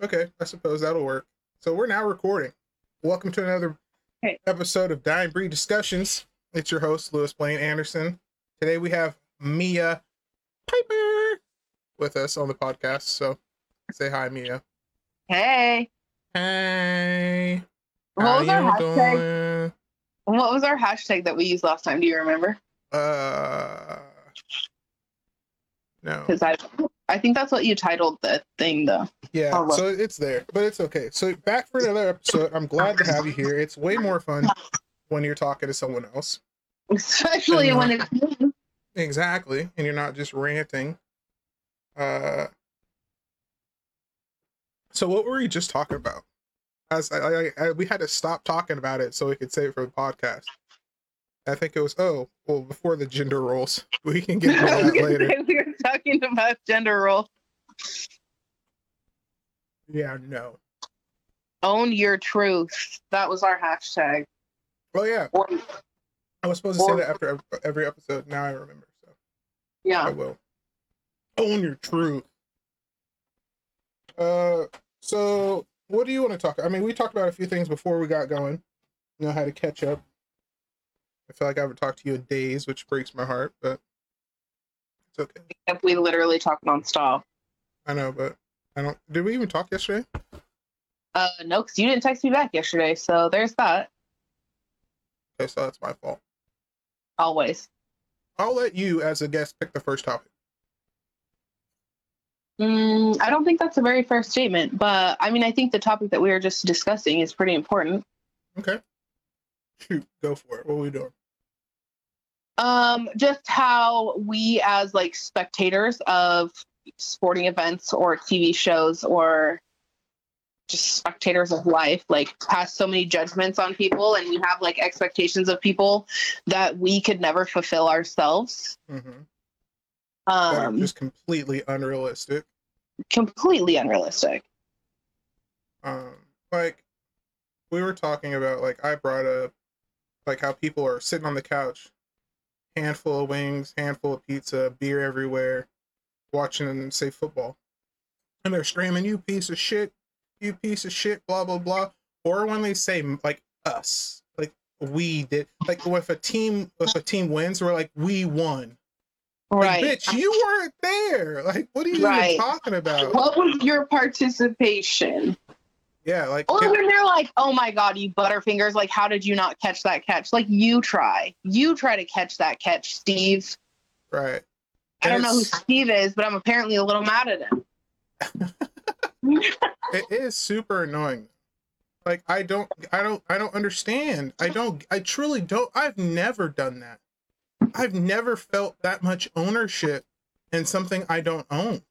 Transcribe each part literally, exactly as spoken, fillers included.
Okay, I suppose that'll work. So we're now recording. Welcome to another Hey. episode of Dying Breed Discussions. It's your host, Lewis Blaine Anderson. Today we have Mia Piper with us on the podcast. So say hi, Mia. Hey. Hey. What How was our you hashtag? doing? What was our hashtag that we used last time? Do you remember? Uh, no. Because I, I think that's what you titled the thing, though. Yeah, Oh, look. so it's there, but it's okay. So back for another episode. I'm glad to have you here. It's way more fun when you're talking to someone else. Especially And when not- it's Exactly, and you're not just ranting. Uh, so what were we just talking about? As I, I, I, we had to stop talking about it so we could save it for the podcast. I think it was oh well before the gender roles. We can get into I was that gonna later. say we were talking about gender role. Yeah, no. Own your truth. That was our hashtag. Oh yeah, Or, I was supposed to say or- that after ev- every episode. Now I remember. So I yeah. will. Own your truth. Uh, so what do you want to talk? I mean, we talked about a few things before we got going. You know how to catch up. I feel like I haven't talked to you in days, which breaks my heart, but it's okay. If we literally talk nonstop. I know, but I don't. Did we even talk yesterday? Uh, no, because you didn't text me back yesterday, so there's that. Okay, so that's my fault. Always. I'll let you, as a guest, pick the first topic. Mm, I don't think that's a very fair statement, but I mean, I think the topic that we were just discussing is pretty important. Okay. Shoot, go for it. What are we doing? Um, just how we, as like spectators of sporting events or T V shows or just spectators of life, like pass so many judgments on people, and we have like expectations of people that we could never fulfill ourselves. Mm-hmm. That are Um, just completely unrealistic. completely unrealistic. Um, like we were talking about, like I brought up, like how people are sitting on the couch, handful of wings, handful of pizza, beer everywhere, watching them say football, and they're screaming, "You piece of shit, you piece of shit," blah blah blah. Or when they say like us, like we did, like if a team if a team wins, we're like we won. Like, Right. bitch, you weren't there. Like, what are you Right. even talking about? What was your participation? Yeah, like Or it- when they're like, "Oh my God, you butterfingers! Like, how did you not catch that catch? Like, you try, you try to catch that catch, Steve." right. I And don't know who it's- Steve is, but I'm apparently a little mad at him. It is super annoying. Like I don't I don't I don't understand. I don't I truly don't I've never done that. I've never felt that much ownership in something I don't own.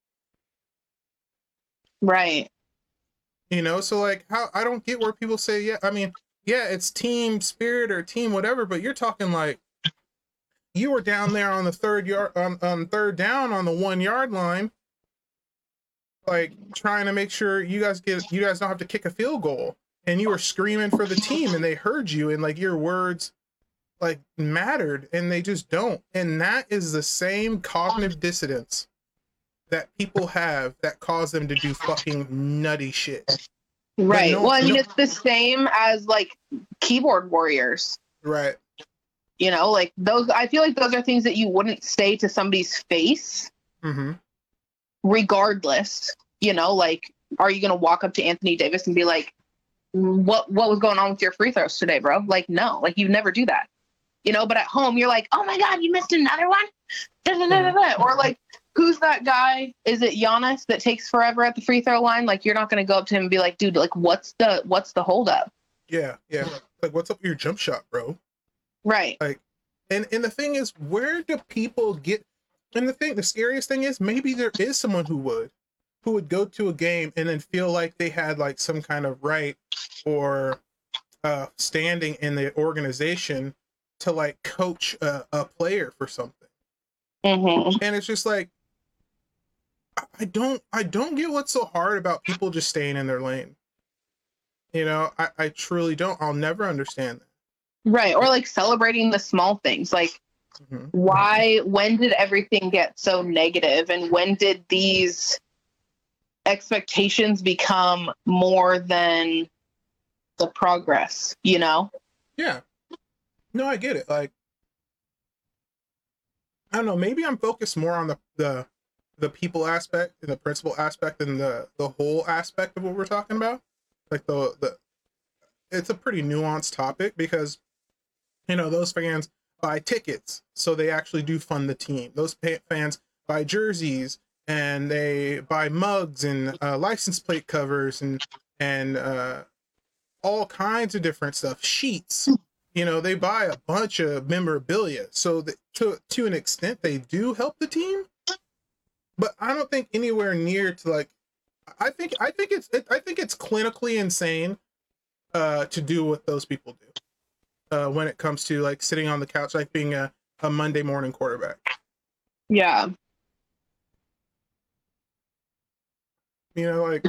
Right. You know, so like how I don't get where people say, yeah, I mean, yeah, it's team spirit or team whatever, but you're talking like you were down there on the third yard on, on third down on the one yard line, like trying to make sure you guys get you guys don't have to kick a field goal, and you were screaming for the team and they heard you, and like your words like mattered, and they just don't. And that is the same cognitive dissonance that people have that cause them to do fucking nutty shit. Right. no- well, I mean, no- it's the same as like keyboard warriors. Right. You know, like those. I feel like those are things that you wouldn't say to somebody's face, Mm-hmm. regardless. You know, like, are you gonna walk up to Anthony Davis and be like, "What what was going on with your free throws today, bro?" Like, no, like you never do that. You know, but at home you're like, "Oh my God, you missed another one," da, da, da, da, da. Or like, who's that guy? Is it Giannis that takes forever at the free throw line? Like, you're not gonna go up to him and be like, "Dude, like, what's the what's the holdup?" Yeah, yeah. Like, what's up with your jump shot, bro? Right. And and the thing is, where do people get? And the thing, the scariest thing is, maybe there is someone who would, who would go to a game and then feel like they had like some kind of right or uh, standing in the organization to like coach a, a player for something. Mm-hmm. And it's just like, I- I don't, I don't get what's so hard about people just staying in their lane. You know, I, I truly don't. I'll never understand that. Right. Or like celebrating the small things. Like, Mhm. why, when did everything get so negative? And when did these expectations become more than the progress, you know? Yeah. No, I get it. Like, I don't know, maybe I'm focused more on the the the people aspect and the principal aspect and the the whole aspect of what we're talking about. Like the the it's a pretty nuanced topic because, you know, those fans buy tickets, so they actually do fund the team. Those pa- fans buy jerseys and they buy mugs and uh, license plate covers and and uh, all kinds of different stuff, sheets. You know, they buy a bunch of memorabilia, so that to to an extent they do help the team. But I don't think anywhere near to like. I think I think it's it, I think it's clinically insane uh, to do what those people do uh, when it comes to like sitting on the couch, like being a, a Monday morning quarterback. Yeah. You know, like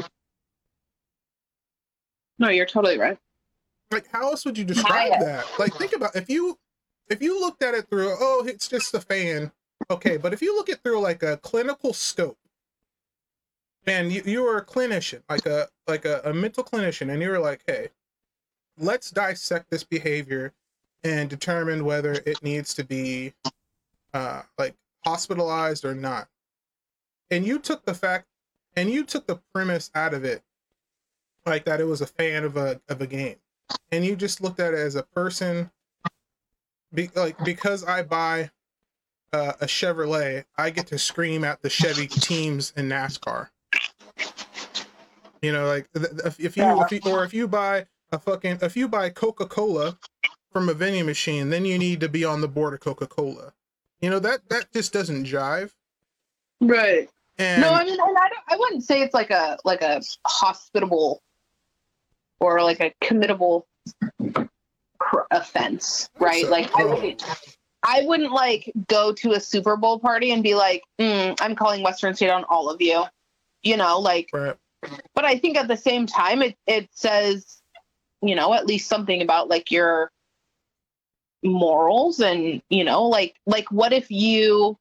No, you're totally right. like how else would you describe My- that? Like think about if you if you looked at it through, oh, it's just a fan. Okay, but if you look at through like a clinical scope, and you, you were a clinician, like a like a, a mental clinician, and you were like, hey, let's dissect this behavior and determine whether it needs to be uh, like hospitalized or not. And you took the fact, and you took the premise out of it, like that it was a fan of a of a game, and you just looked at it as a person. Be, like because I buy uh, a Chevrolet, I get to scream at the Chevy teams in NASCAR. You know, like if you, if you or if you buy a fucking if you buy Coca-Cola from a vending machine, then you need to be on the board of Coca-Cola. You know, that that just doesn't jive. Right. And no, I mean, and I don't, I wouldn't say it's like a like a hospitable or like a committable cr- offense, right? So, like I oh. wouldn't, I wouldn't like go to a Super Bowl party and be like, mm, I'm calling Western State on all of you, you know, like. Right. But I think at the same time, it it says, you know, at least something about like your morals and, you know, like like what if you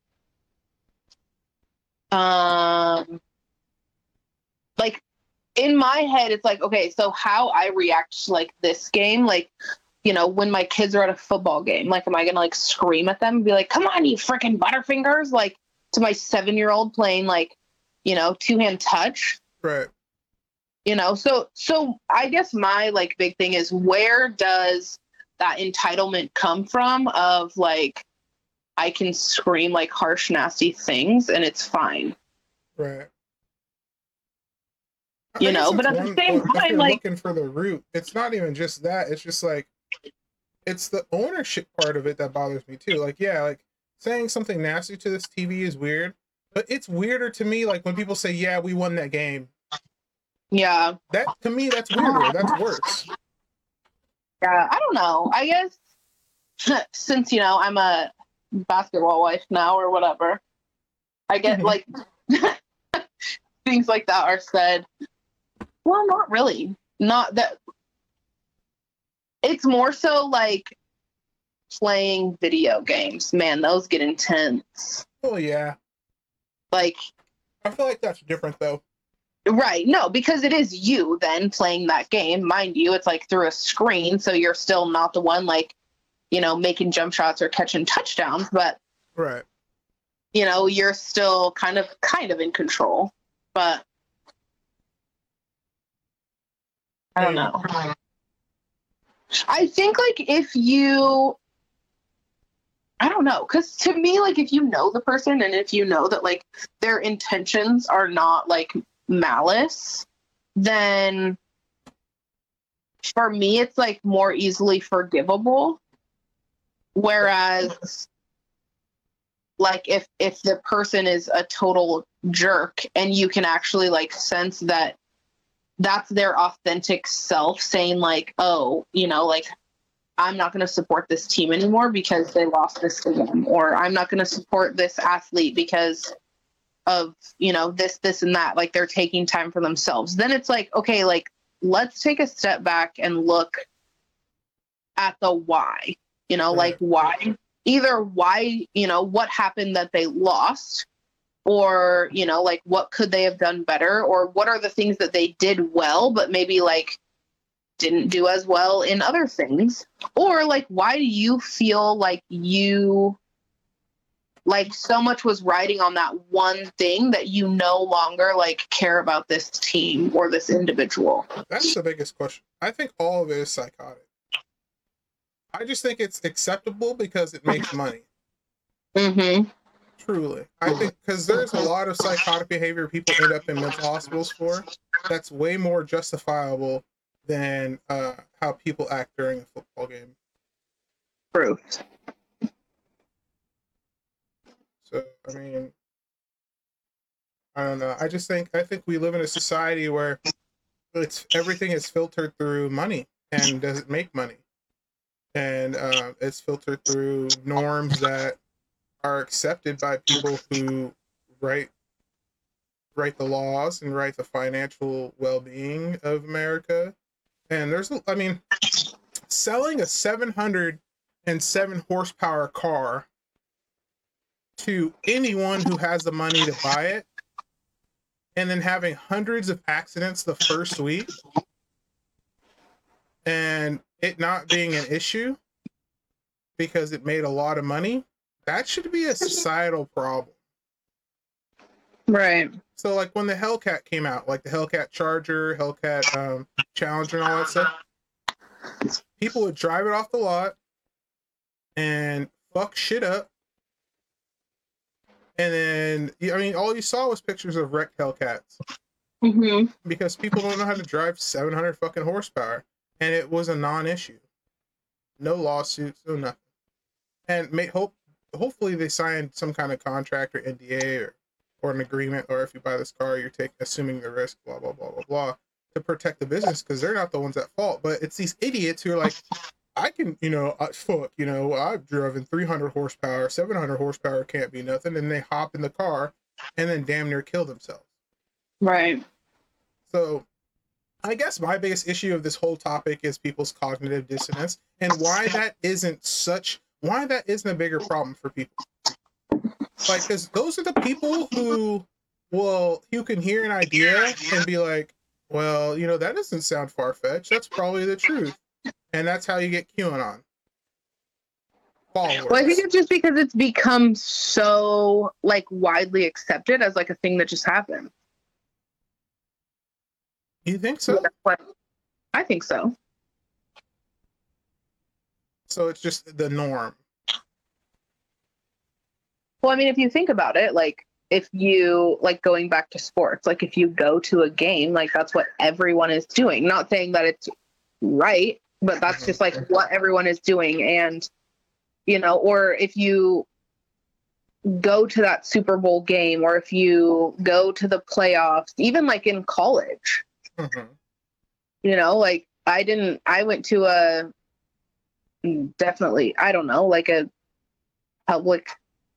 um like in my head it's like, okay, so how I react to like this game, like, you know, when my kids are at a football game, like am I gonna like scream at them and be like, come on, you freaking butterfingers, like to my seven year old playing like, you know, two hand touch? Right. You know, so so I guess my like big thing is, where does that entitlement come from of like I can scream like harsh, nasty things and it's fine. Right. You I know, guess but it's at the one- same or if time, you're like looking for the root, it's not even just that. It's just like it's the ownership part of it that bothers me too. Like, yeah, like saying something nasty to this T V is weird, but it's weirder to me like when people say, "Yeah, we won that game." yeah. That to me, that's weirder. That's worse. Yeah, I don't know. I guess since, you know, I'm a basketball wife now or whatever, I get Mhm. like things like that are said. Well, not really. Not that. It's more so like playing video games. Man, those get intense. Oh yeah, Like, I feel like that's different though. right. No, because it is you then playing that game. Mind you, it's like through a screen, so you're still not the one like, you know, making jump shots or catching touchdowns, but Right. you know, you're still kind of kind of in control. But I don't know. I think like if you I don't know, because to me, like if you know the person and if you know that like their intentions are not like malice, then for me it's like more easily forgivable. Whereas like if if the person is a total jerk and you can actually like sense that that's their authentic self saying like, oh, you know, like I'm not going to support this team anymore because they lost this game, or I'm not going to support this athlete because of, you know, this, this, and that. Like they're taking time for themselves. Then it's like, okay, like let's take a step back and look at the why, you know, Right. like why, either why, you know, what happened that they lost, or, you know, like what could they have done better, or what are the things that they did well but maybe like didn't do as well in other things, or like why do you feel like you like so much was riding on that one thing that you no longer like care about this team or this individual? That's the biggest question. I think all of it is psychotic. I just think it's acceptable because it makes money. Mm-hmm. Truly. I think because there's a lot of psychotic behavior people end up in mental hospitals for that's way more justifiable than uh, how people act during a football game. Proof. So, I mean, I don't know. I just think I think we live in a society where it's everything is filtered through money, and does it make money? And uh, it's filtered through norms that are accepted by people who write write the laws and write the financial well-being of America. And there's, I mean, selling a seven hundred seven horsepower car to anyone who has the money to buy it, and then having hundreds of accidents the first week, and it not being an issue because it made a lot of money, that should be a societal problem. Right. So like when the Hellcat came out, like the Hellcat Charger, Hellcat um, Challenger and all that stuff, people would drive it off the lot and fuck shit up. And then, I mean, all you saw was pictures of wrecked Hellcats. Mm-hmm. Because people don't know how to drive seven hundred fucking horsepower. And it was a non-issue. No lawsuits, no nothing. And may, hope, hopefully they signed some kind of contract or N D A or, or an agreement, or if you buy this car, you're taking assuming the risk, blah, blah, blah, blah, blah, to protect the business, because they're not the ones at fault. But it's these idiots who are like, I can, you know, I, fuck, you know, I've driven three hundred horsepower, seven hundred horsepower can't be nothing. And they hop in the car and then damn near kill themselves. Right. So I guess my biggest issue of this whole topic is people's cognitive dissonance, and why that isn't such, why that isn't a bigger problem for people. Like, because those are the people who, well, you can hear an idea and be like, well, you know, that doesn't sound far-fetched. That's probably the truth. And that's how you get QAnon followers. Well, I think it's just because it's become so like widely accepted as like a thing that just happened. You think so? I think so. So it's just the norm. Well, I mean, if you think about it, like if you like going back to sports, like if you go to a game, like that's what everyone is doing. Not saying that it's right, but that's just like what everyone is doing. And, you know, or if you go to that Super Bowl game, or if you go to the playoffs, even like in college, Mm-hmm. you know, like I didn't, I went to a, definitely, I don't know, like a public,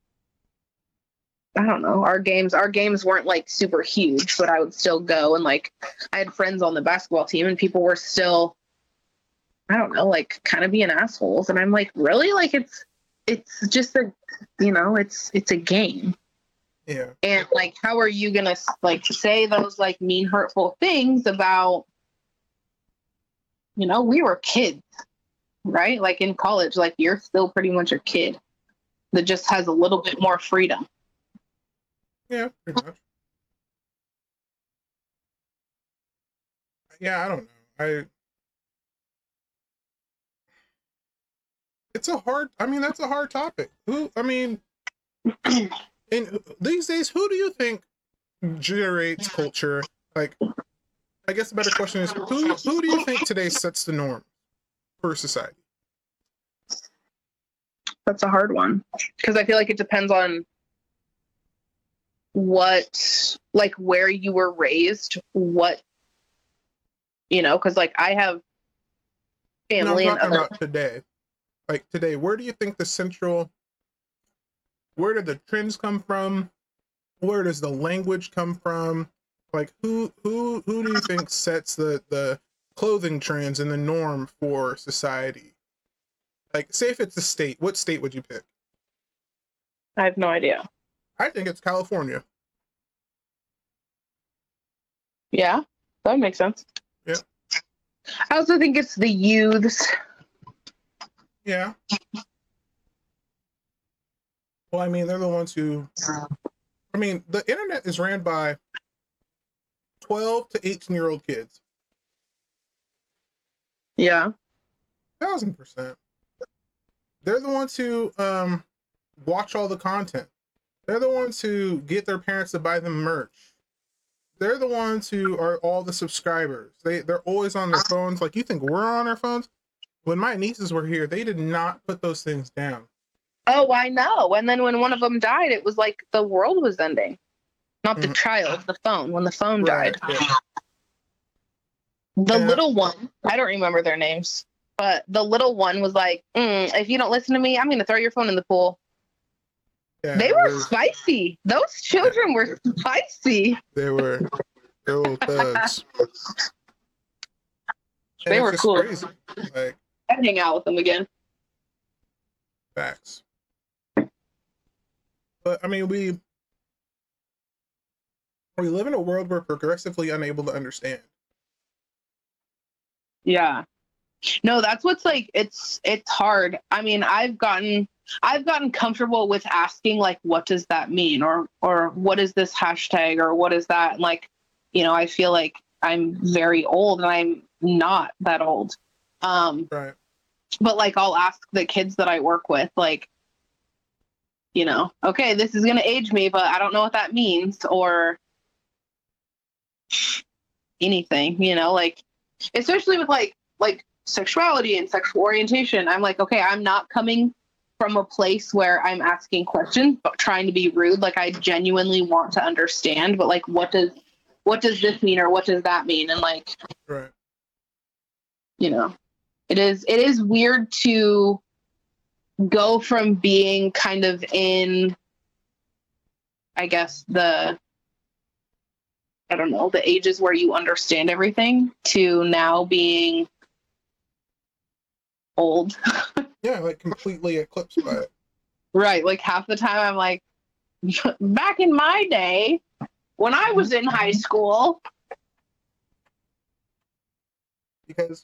I don't know, our games, our games weren't like super huge, but I would still go. And like, I had friends on the basketball team and people were still, I don't know, like kind of being assholes. And I'm like, really? Like it's, it's just a, you know, it's, it's a game. Yeah. And like, how are you gonna like say those like mean, hurtful things about, you know, we were kids, right? Like in college, like you're still pretty much a kid that just has a little bit more freedom. Yeah, pretty much. Yeah, I don't know. I. It's a hard. I mean, that's a hard topic. Who? I mean. And these days, who do you think generates culture? Like, I guess the better question is, who who do you think today sets the norm for society? That's a hard one, because I feel like it depends on what, like where you were raised, what, you know, because like I have family No, I'm and talking other. about today. Like today, where do you think the central? Where do the trends come from? Where does the language come from? Like who who who do you think sets the the clothing trends and the norm for society? Like, say if it's a state, what state would you pick? I have no idea. I think it's California. Yeah, that would make sense. Yeah. I also think it's the youths. Yeah. Well, I mean, they're the ones who. I mean, the internet is ran by twelve to eighteen year old kids. Yeah. Thousand percent. They're the ones who um watch all the content. They're the ones who get their parents to buy them merch. They're the ones who are all the subscribers. They they're always on their phones. Like, you think we're on our phones? When my nieces were here, they did not put those things down. Oh, I know. And then when one of them died, it was like the world was ending. Not the Mhm. child, the phone. When the phone Right, died, yeah. the Yeah. little one, I don't remember their names, but the little one was like, mm, if you don't listen to me, I'm going to throw your phone in the pool. Yeah, They were those- spicy. Those children were spicy. They were they're little thugs. And They it's were just cool. crazy. Like, I'd hang out with them again. facts. But I mean, we we live in a world we're progressively unable to understand. Yeah. No, that's what's like, it's it's hard. I mean, I've gotten I've gotten comfortable with asking, like, what does that mean? Or or what is this hashtag? Or what is that? And like, you know, I feel like I'm very old and I'm not that old. Um, Right. but like I'll ask the kids that I work with, like, you know, okay, this is gonna age me, but I don't know what that means, or anything, you know, like, especially with like like sexuality and sexual orientation. I'm like, okay, I'm not coming from a place where I'm asking questions but trying to be rude. Like, I genuinely want to understand, but like, what does what does this mean, or what does that mean? And like, Right. you know, it is it is weird to go from being kind of in, I guess, the I don't know, the ages where you understand everything to now being old. Yeah, like completely eclipsed by it. Right. Like half the time I'm like, back in my day, when I was in high school. Because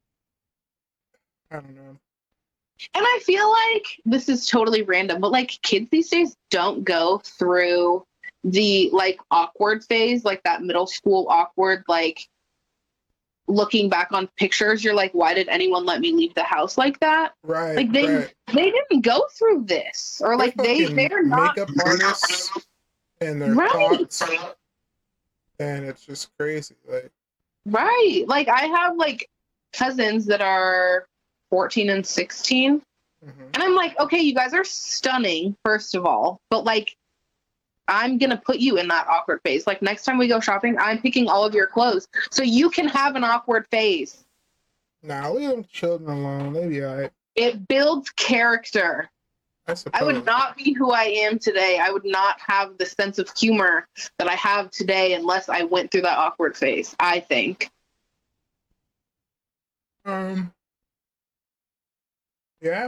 I don't know. And I feel like this is totally random, but like kids these days don't go through the like awkward phase, like that middle school awkward, like looking back on pictures, you're like, why did anyone let me leave the house like that? Right. Like they right. they didn't go through this, or like They're they fucking they're not makeup artists and their right. thoughts, and it's just crazy. Like, Right. Like I have like cousins that are fourteen and sixteen, mhm. and I'm like, okay, you guys are stunning, first of all, but like, I'm gonna put you in that awkward phase. Like next time we go shopping, I'm picking all of your clothes so you can have an awkward phase. Nah, leave them children alone. They be alright. It builds character. I suppose. I would not be who I am today. I would not have the sense of humor that I have today unless I went through that awkward phase, I think. Um. Yeah.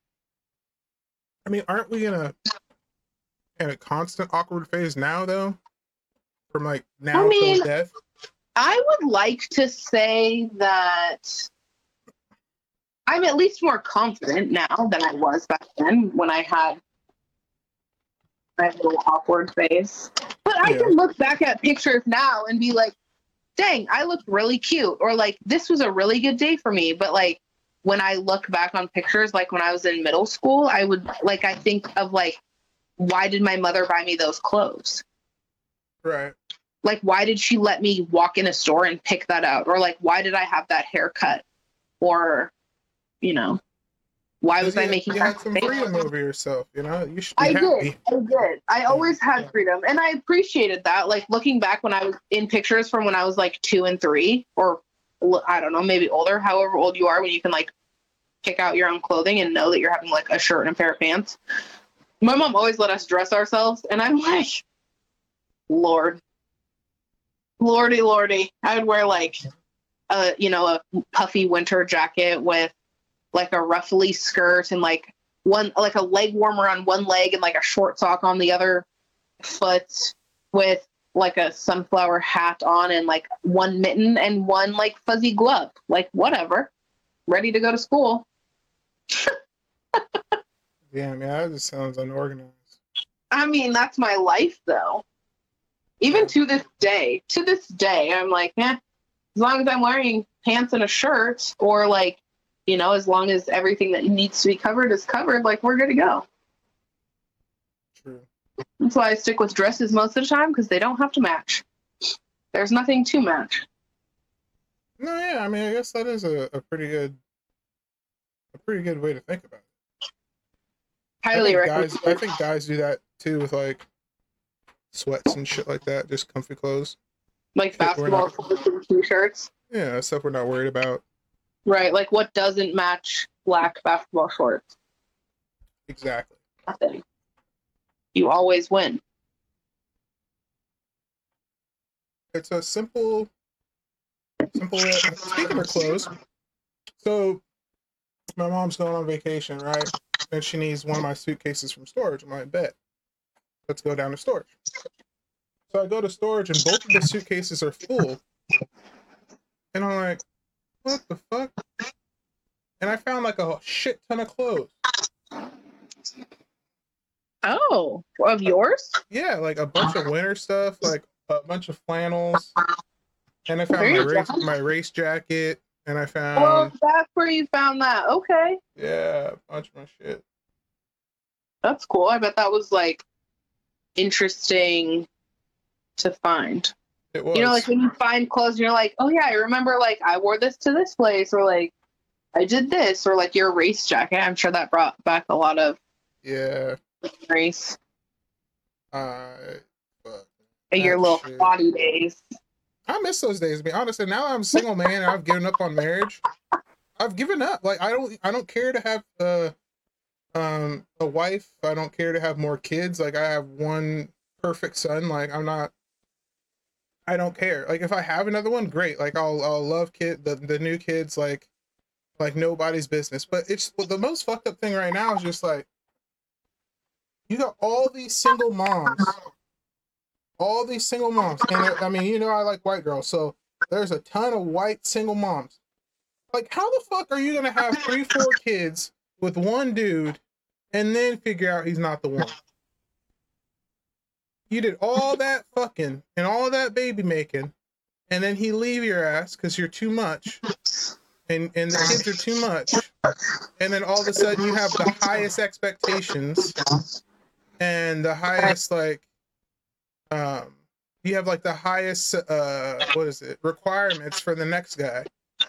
I mean, aren't we in a in a constant awkward phase now, though? From like now I mean, till death. I would like to say that I'm at least more confident now than I was back then when I had my little awkward phase. But I Yeah. can look back at pictures now and be like, dang, I looked really cute. Or like, this was a really good day for me. But like, when I look back on pictures, like when I was in middle school, I would like, I think of like, why did my mother buy me those clothes? Right. Like, why did she let me walk in a store and pick that out? Or like, why did I have that haircut? Or, you know, why was you, I making you that had some face? freedom over yourself, you know? You should be I happy. did. I did. I always had freedom. And I appreciated that. Like looking back when I was in pictures from when I was like two and three, or I don't know, maybe older, however old you are, when you can like pick out your own clothing and know that you're having like a shirt and a pair of pants. My mom always let us dress ourselves. And I'm like, Lord, Lordy, Lordy. I would wear like a, you know, a puffy winter jacket with like a ruffly skirt and like one, like a leg warmer on one leg and like a short sock on the other foot with like a sunflower hat on and like one mitten and one like fuzzy glove. Like whatever. Ready to go to school. Yeah, man, that just sounds unorganized. I mean, that's my life though. Even Yeah. to this day, to this day, I'm like, eh, as long as I'm wearing pants and a shirt, or like, you know, as long as everything that needs to be covered is covered, like we're good to go. True. That's why I stick with dresses most of the time, because they don't have to match. There's nothing to match. No, yeah, I mean, I guess that is a, a pretty good, a pretty good way to think about it. I Highly think recommend. guys, I think guys do that too with like sweats and shit like that, just comfy clothes. Like Shit, we're basketball not- shorts and t-shirts. Yeah, stuff we're not worried about. Right. Like what doesn't match black basketball shorts? Exactly. Nothing. You always win. It's a simple, simple way. Speaking of clothes, so my mom's going on vacation, right? And she needs one of my suitcases from storage. I'm like, bet. Let's go down to storage. So I go to storage, and both of the suitcases are full. And I'm like, what the fuck? And I found like a shit ton of clothes. Oh, of yours? Yeah, like a bunch of winter stuff, like a bunch of flannels. And I found There my you race go. my race jacket. And I Oh, found that's where you found that. Okay. yeah, a bunch of my shit. That's cool. I bet that was like interesting to find. It was. You know, like when you find clothes and you're like, oh yeah, I remember like I wore this to this place, or like I did this, or like your race jacket. I'm sure that brought back a lot of yeah. race. Uh, fuck. Your That little shit. body days. I miss those days, to be honest. And now I'm a single man and I've given up on marriage. I've given up. Like I don't I don't care to have uh um a wife. I don't care to have more kids. Like I have one perfect son. Like I'm not I don't care. Like if I have another one, great. Like I'll I'll love kid the, the new kids like like nobody's business. But it's well, the most fucked up thing right now is just like you got all these single moms. All these single moms. And I mean, you know I like white girls, so there's a ton of white single moms. Like how the fuck are you gonna have three, four kids with one dude and then figure out he's not the one? You did all that fucking and all that baby making, and then he leave your ass because you're too much, and and the kids are too much, and then all of a sudden you have the highest expectations and the highest like, um, you have like the highest uh what is it requirements for the next guy.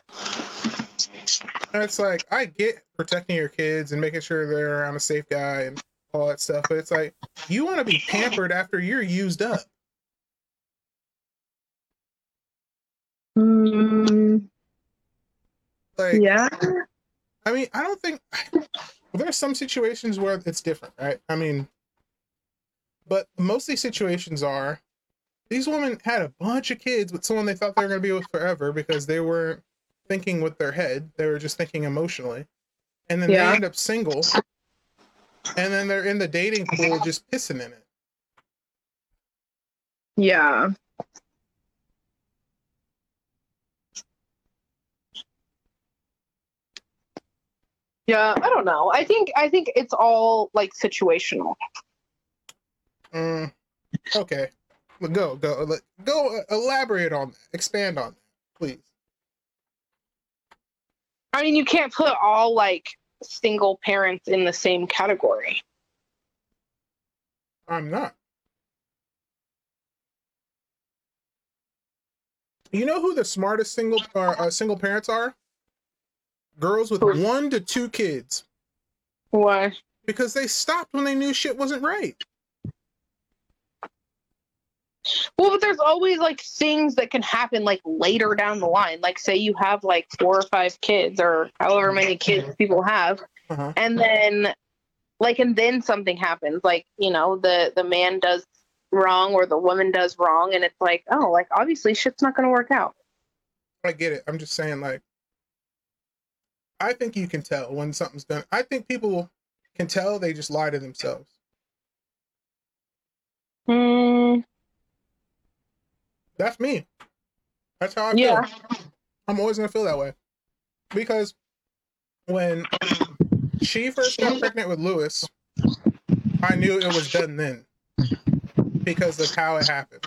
And it's like I get protecting your kids and making sure they're around a safe guy and all that stuff, but it's like you want to be pampered after you're used up. Mm, Like, yeah. I mean, I don't think well, there's some situations where it's different, right? I mean, but most of these situations are these women had a bunch of kids with someone they thought they were going to be with forever because they weren't thinking with their head; they were just thinking emotionally, and then Yeah. they end up single, and then they're in the dating pool just pissing in it. Yeah. Yeah, I don't know. I think I think it's all like situational. Mm, okay, well, go go let- go. uh, Elaborate on that. Expand on that, please. I mean, you can't put all like single parents in the same category. I'm not. You know who the smartest single or uh, single parents are? Girls with Who? one to two kids, Why? because they stopped when they knew shit wasn't right. Well, but there's always like things that can happen like later down the line. Like say you have like four or five kids or however many kids people have, Uh-huh. and then like and then something happens. Like, you know, the the man does wrong or the woman does wrong, and it's like, oh, like obviously shit's not gonna work out. I get it. I'm just saying, like, I think you can tell when something's done. I think people can tell, they just lie to themselves. Hmm. That's me. That's how I Yeah. feel. I'm always gonna feel that way. Because when she first got pregnant with Lewis, I knew it was done then. Because of how it happened.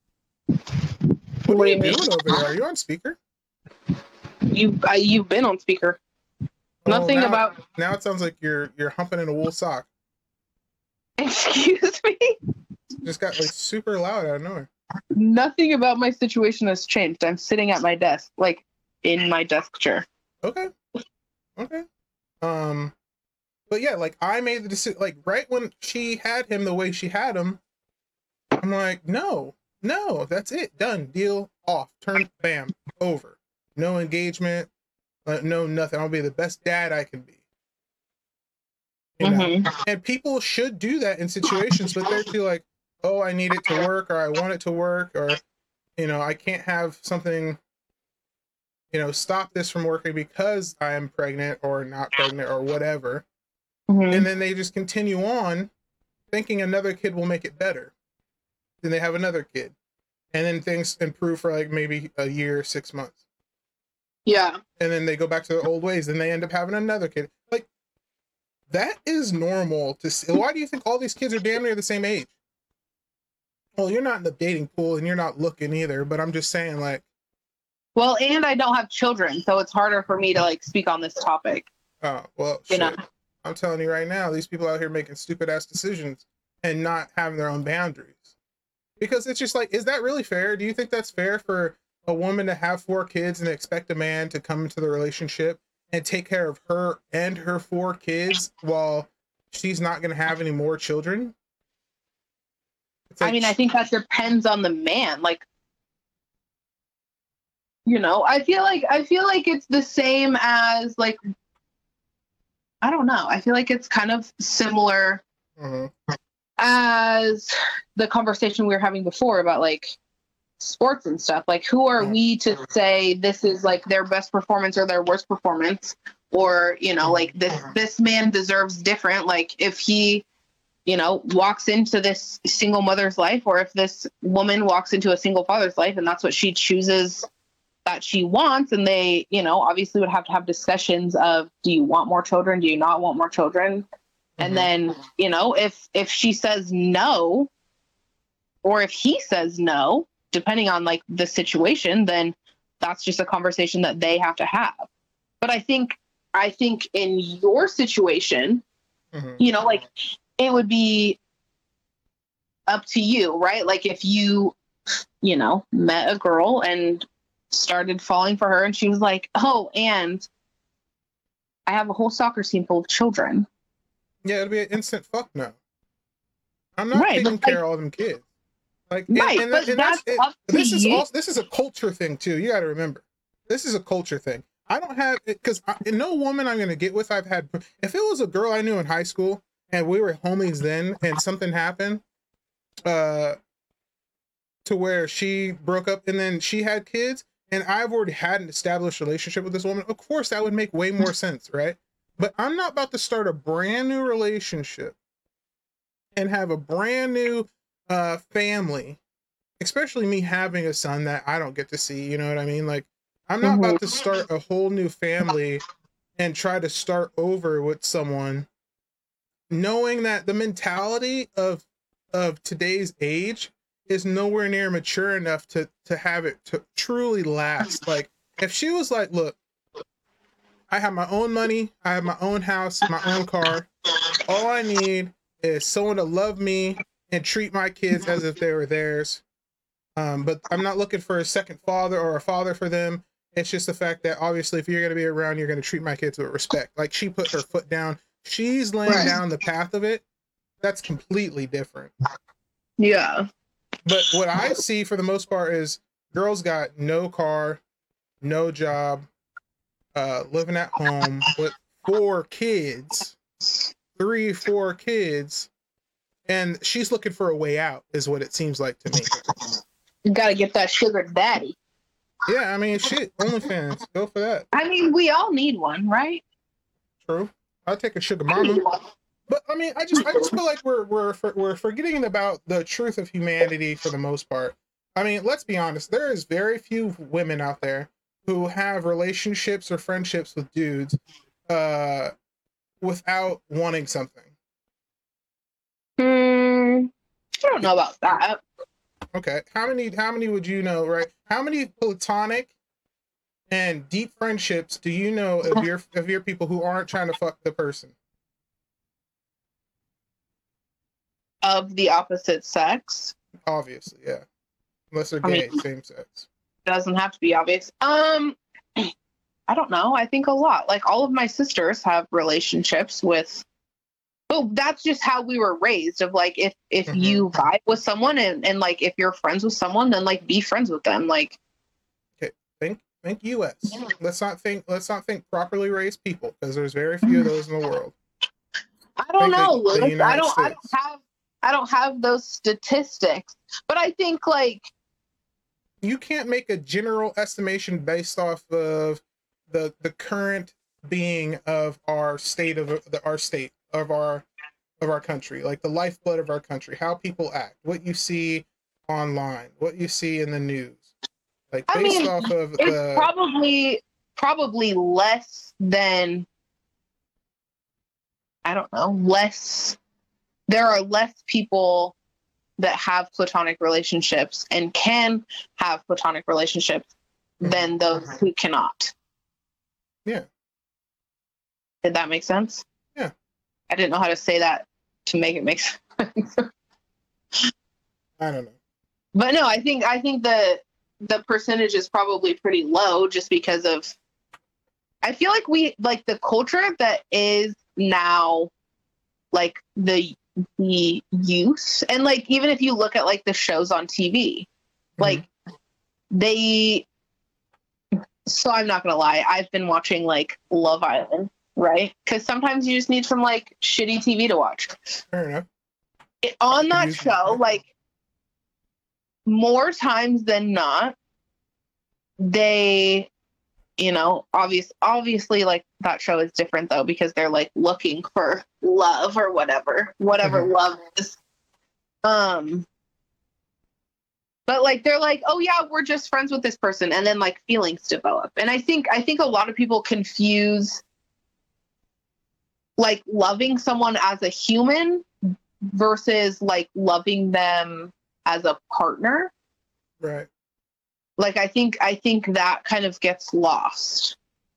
What, What are do you, you mean? doing over there? Are you on speaker? You uh, you've been on speaker. Oh, Nothing now, about. now it sounds like you're you're humping in a wool sock. Excuse me. Just got like super loud out of nowhere. Nothing about my situation has changed. I'm sitting at my desk, like in my desk chair. Okay. Okay. Um, but yeah, like I made the decision. Like right when she had him the way she had him, I'm like, no, no, that's it, done, deal, off, turn, bam, over. No engagement, uh, no nothing. I'll be the best dad I can be. You know, Mhm. and people should do that in situations, but they're too like, oh, I need it to work, or I want it to work, or you know, I can't have something, you know, stop this from working because I am pregnant or not pregnant or whatever. Mhm. And then they just continue on thinking another kid will make it better. Then they have another kid. And then things improve for like maybe a year, six months. Yeah. And then they go back to their old ways. Then they end up having another kid. Like, that is normal to see. Why do you think all these kids are damn near the same age? Well, you're not in the dating pool and you're not looking either, but I'm just saying, like, Well, and I don't have children, so it's harder for me to like speak on this topic. oh, well, You shit. know. I'm telling you right now, these people out here making stupid ass decisions and not having their own boundaries. Because it's just like, is that really fair? Do you think that's fair for a woman to have four kids and expect a man to come into the relationship and take care of her and her four kids while she's not going to have any more children? It's like, I mean, I think that depends on the man. Like, you know, I feel like I feel like it's the same as like, I don't know. I feel like it's kind of similar uh-huh. as the conversation we were having before about like sports and stuff. Like, who are we to say this is like their best performance or their worst performance, or you know, like this this man deserves different. Like, if he, you know, walks into this single mother's life, or if this woman walks into a single father's life, and that's what she chooses that she wants, and they, you know, obviously would have to have discussions of, do you want more children? Do you not want more children? And Mhm. then, you know, if if she says no, or if he says no, depending on like the situation, then that's just a conversation that they have to have. But I think I think in your situation, Mhm. you know, like it would be up to you, right? Like if you, you know, met a girl and started falling for her and she was like, oh, and I have a whole soccer team full of children. Yeah, it'll be an instant fuck no. I'm not Right, taking but, care like- of all them kids. Like, Right, and, and, but that, and that's, that's it. up to This is you. also this is a culture thing too. You got to remember, this is a culture thing. I don't have it because no woman I'm gonna get with. I've had, if it was a girl I knew in high school and we were homies then, and something happened, uh, to where she broke up and then she had kids, and I've already had an established relationship with this woman. Of course, that would make way more sense, right? But I'm not about to start a brand new relationship and have a brand new uh family, especially me having a son that I don't get to see, you know what I mean? Like, I'm not about to start a whole new family and try to start over with someone knowing that the mentality of of today's age is nowhere near mature enough to to have it to truly last. Like, if she was like, look, I have my own money, I have my own house, my own car, all I need is someone to love me and treat my kids as if they were theirs. Um, but I'm not looking for a second father or a father for them. It's just the fact that obviously if you're going to be around, you're going to treat my kids with respect. Like, she put her foot down. She's laying Right. down the path of it. That's completely different. Yeah. But what I see for the most part is girls got no car, no job, uh, living at home with four kids, three, four kids, and she's looking for a way out, is what it seems like to me. You gotta get that sugar daddy. Yeah, I mean, shit, OnlyFans, go for that. I mean, we all need one, right? True. I'll take a sugar I need mama. one. But I mean, I just I just feel like we're we're we're forgetting about the truth of humanity for the most part. I mean, let's be honest. There is very few women out there who have relationships or friendships with dudes uh, without wanting something. Hmm, I don't know about that. Okay, how many? How many would you know? Right? How many platonic and deep friendships do you know of your of your people who aren't trying to fuck the person? Of the opposite sex. Obviously, yeah. Unless they're I gay, mean, same sex. doesn't have to be obvious. Um, I don't know. I think a lot. Like all of my sisters have relationships with. Well, that's just how we were raised. Of like, if if Mhm. you vibe with someone and and like if you're friends with someone, then like be friends with them. Like, Okay, think think U S. Let's not think let's not think properly raised people because there's very few of those in the world. I don't Think the- know, the Lewis. I United don't. I don't States. have. I don't have those statistics. But I think like You can't make a general estimation based off of the the current being of our state of the our state of our of our country, like the lifeblood of our country, how people act, what you see online, what you see in the news, like I based mean, off of it's the probably probably less than I don't know, less there are less people that have platonic relationships and can have platonic relationships Mhm. than those who cannot. Yeah. Did that make sense? Yeah. I didn't know how to say that to make it make sense. I don't know. But no, I think I think the the percentage is probably pretty low just because of I feel like we like the culture that is now like the the youth and like even if you look at like the shows on T V, like Mhm. they so I'm not gonna lie, I've been watching like Love Island, right? Because sometimes you just need some like shitty T V to watch. Fair enough. It, on that Use- show, like more times than not, they you know, obvious obviously like that show is different though because they're like looking for love or whatever, whatever Mhm. love is. Um but like they're like, "Oh yeah, we're just friends with this person." And then like feelings develop. And I think I think a lot of people confuse like loving someone as a human versus like loving them as a partner. Right. Like I think I think that kind of gets lost.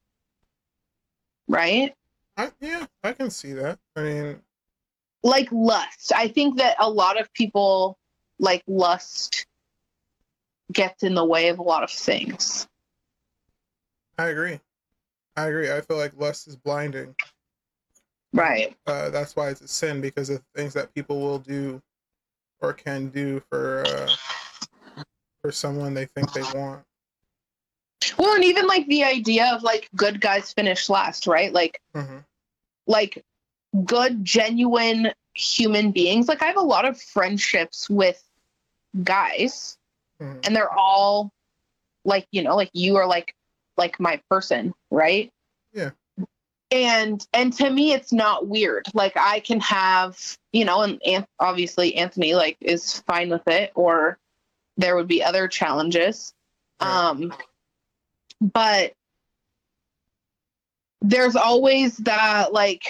Right? I, yeah, I can see that. I mean, Like lust. I think that a lot of people like lust gets in the way of a lot of things. I agree. I agree. I feel like lust is blinding. Right. Uh, that's why it's a sin because of things that people will do or can do for uh, for someone they think they want. Well, and even like the idea of like good guys finish last, right? Like Mm-hmm. like good genuine human beings. Like I have a lot of friendships with guys Mm-hmm. and they're all like, you know, like you are like like my person, right? Yeah. And and to me it's not weird. Like I can have, you know, and, and obviously Anthony like is fine with it or there would be other challenges. Right. Um but there's always that like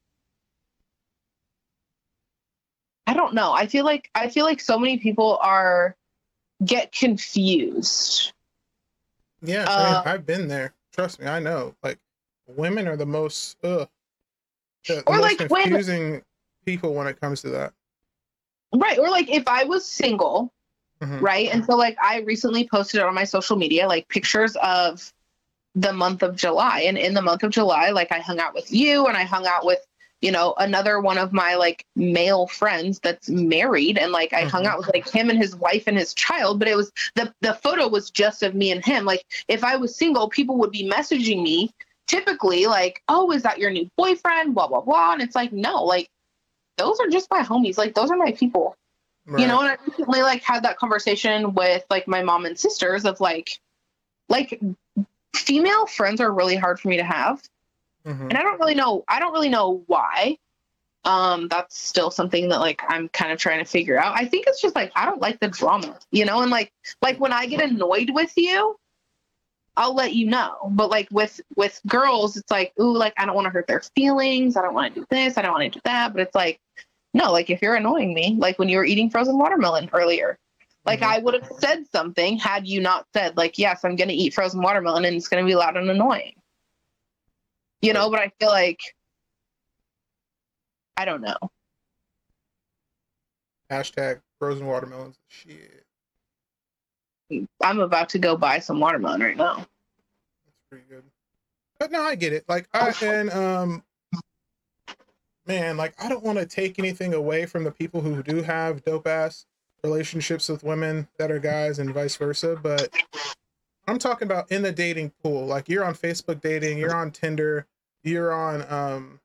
I don't know. I feel like I feel like so many people are get confused. Yeah, I mean, Uh, I've been there. Trust me, I know. Like, women are the most ugh, the, the Or, most like, when- confusing people when it comes to that. Right. Or like if I was single, Mhm. right? And so like I recently posted on my social media like pictures of the month of July. And in the month of July, like I hung out with you and I hung out with, you know, another one of my like male friends that's married. And like I hung Mhm. out with like him and his wife and his child, but it was the the photo was just of me and him. Like if I was single, people would be messaging me typically like, "Oh, is that your new boyfriend?" Blah, blah, blah. And it's like, no, like those are just my homies. Like those are my people. Right. You know, and I recently like had that conversation with like my mom and sisters of like, like female friends are really hard for me to have. Mhm. And I don't really know, I don't really know why. Um, that's still something that like I'm kind of trying to figure out. I think it's just like I don't like the drama, you know, and like like when I get annoyed with you, I'll let you know. But like with with girls, it's like, ooh, like I don't want to hurt their feelings. I don't want to do this. I don't want to do that. But it's like, no, like if you're annoying me, like when you were eating frozen watermelon earlier, like Mhm. I would have said something had you not said like, yes, I'm gonna eat frozen watermelon and it's gonna be loud and annoying. You know, but I feel like I don't know. Hashtag frozen watermelons. Shit, I'm about to go buy some watermelon right now. that's pretty good. But no, I get it. Like I and um, man, like I don't want to take anything away from the people who do have dope ass relationships with women that are guys and vice versa. But I'm talking about in the dating pool. Like you're on Facebook dating, you're on Tinder, you're on um,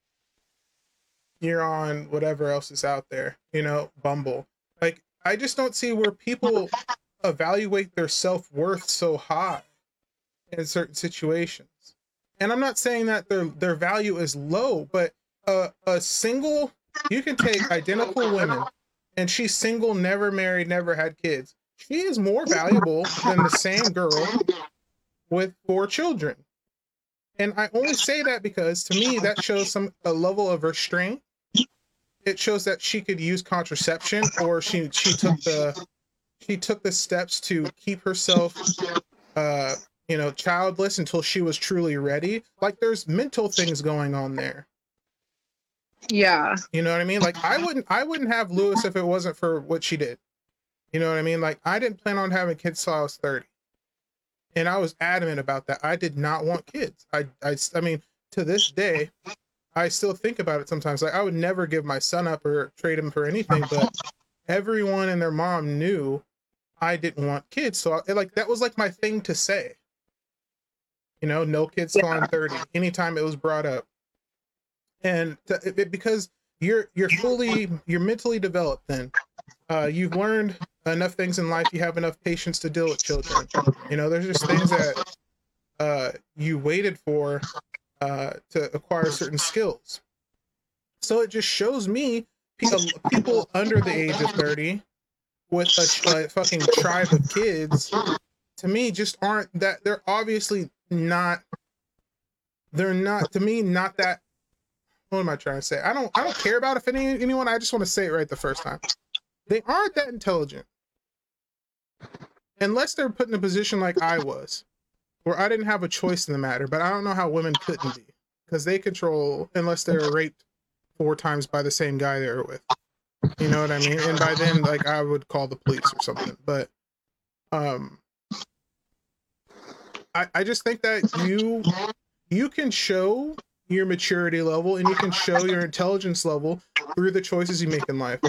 you're on whatever else is out there. You know, Bumble. Like I just don't see where people evaluate their self worth so high in certain situations. And I'm not saying that their their value is low, but uh, a single, you can take identical women, and she's single, never married, never had kids. She is more valuable than the same girl with four children. And I only say that because to me that shows some a level of restraint. It shows that she could use contraception, or she she took the she took the steps to keep herself uh you know childless until she was truly ready. Like there's mental things going on there. Yeah. You know what I mean? Like I wouldn't I wouldn't have Lewis if it wasn't for what she did. You know what I mean? Like I didn't plan on having kids till I was thirty. And I was adamant about that. I did not want kids. I I I mean, to this day, I still think about it sometimes. Like I would never give my son up or trade him for anything, but everyone and their mom knew I didn't want kids. So I, like that was like my thing to say. You know, no kids till I'm thirty. Anytime it was brought up. And to, it, because you're you're fully you're mentally developed then. Uh, you've learned enough things in life. You have enough patience to deal with children. You know, there's just things that uh, you waited for uh, to acquire certain skills. So it just shows me people under the age of thirty with a, a fucking tribe of kids, to me, just aren't that, they're obviously not, they're not, to me, not that, what am I trying to say? I don't, I don't care about offending anyone. I just want to say it right the first time. They aren't that intelligent. Unless they're put in a position like I was, where I didn't have a choice in the matter, but I don't know how women couldn't be, because they control, unless they're raped four times by the same guy they were with. You know what I mean? And by then, like, I would call the police or something. But um, I, I just think that you you can show your maturity level and you can show your intelligence level through the choices you make in life.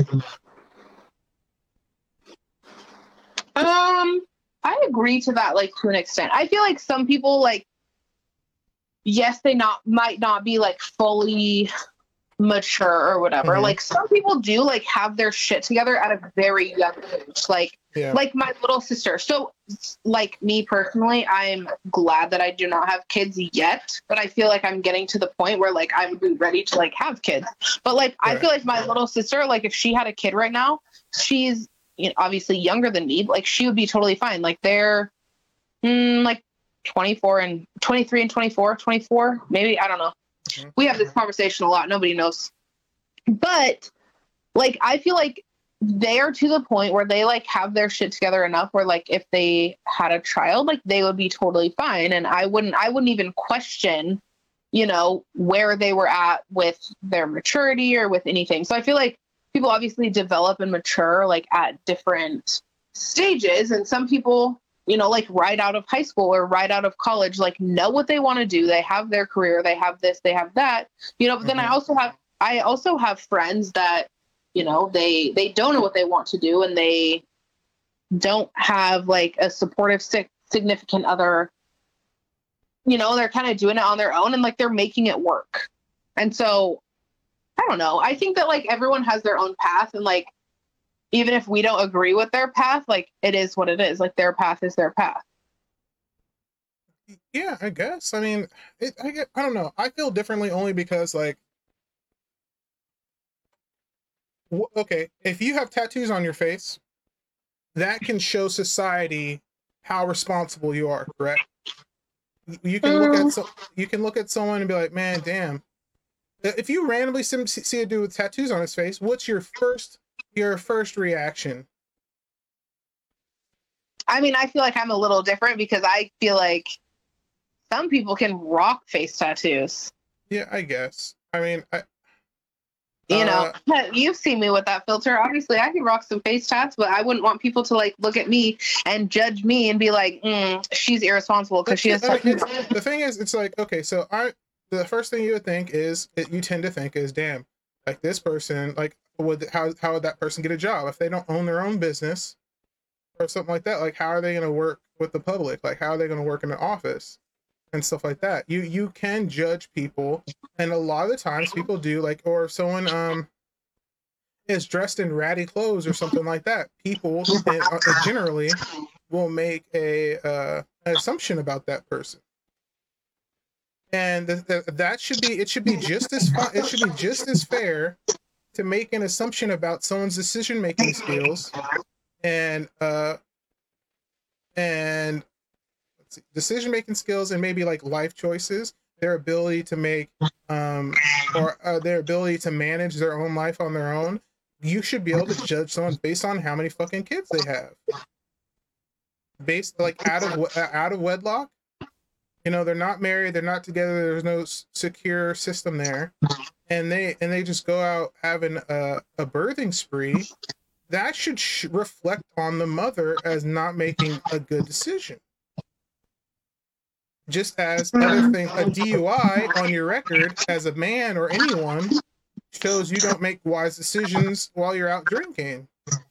Um, I agree to that, like to an extent. I feel like some people, like, yes, they not might not be like fully mature or whatever. Mhm. Like some people do like have their shit together at a very young age. Like Yeah. like my little sister. So like me personally, I'm glad that I do not have kids yet, but I feel like I'm getting to the point where like I would be ready to like have kids. But like I Right. feel like my little sister, like if she had a kid right now, she's, you know, obviously younger than me, but like she would be totally fine. Like they're mm, like twenty-four and twenty-three and twenty-four, twenty-four, maybe, I don't know. Mhm. We have this conversation a lot. Nobody knows. But like, I feel like they are to the point where they like have their shit together enough where like if they had a child, like they would be totally fine. And I wouldn't, I wouldn't even question, you know, where they were at with their maturity or with anything. So I feel like people obviously develop and mature like at different stages. And some people, you know, like right out of high school or right out of college, like know what they want to do. They have their career, they have this, they have that, you know, but then Mhm. I also have, I also have friends that, you know, they, they don't know what they want to do and they don't have like a supportive significant other, you know, they're kind of doing it on their own and like they're making it work. And so I don't know. I think that like everyone has their own path and like, even if we don't agree with their path, like it is what it is. Like their path is their path. Yeah, I guess. I mean, it, I get, I don't know. I feel differently only because like okay, if you have tattoos on your face, that can show society how responsible you are, correct? You can look at Mm, so you can look at someone and be like, man, damn. If you randomly see a dude with tattoos on his face, what's your first your first reaction? I mean, I feel like I'm a little different because I feel like some people can rock face tattoos. Yeah, I guess. I mean, I, You know, uh, you've seen me with that filter. Obviously, I can rock some face tats, but I wouldn't want people to like look at me and judge me and be like, mm, "She's irresponsible because she has I mean, tattoos." the thing is, it's like, okay, so I the first thing you would think is you tend to think is, damn, like this person, like would how how would that person get a job if they don't own their own business or something like that? Like, how are they going to work with the public? Like, how are they going to work in an office and stuff like that? You you can judge people, and a lot of the times people do. Like, or if someone um is dressed in ratty clothes or something like that, people uh, generally will make a uh, an assumption about that person, and th- th- that should be it should be just as fun. It should be just as fair to make an assumption about someone's decision making skills and uh and decision making skills and maybe like life choices, their ability to make um or uh, their ability to manage their own life on their own. You should be able to judge someone based on how many fucking kids they have, based like out of out of wedlock. You know, they're not married, they're not together, there's no secure system there, and they and they just go out having a, a birthing spree. That should sh- reflect on the mother as not making a good decision. Just as other things, a D U I on your record as a man or anyone shows you don't make wise decisions while you're out drinking.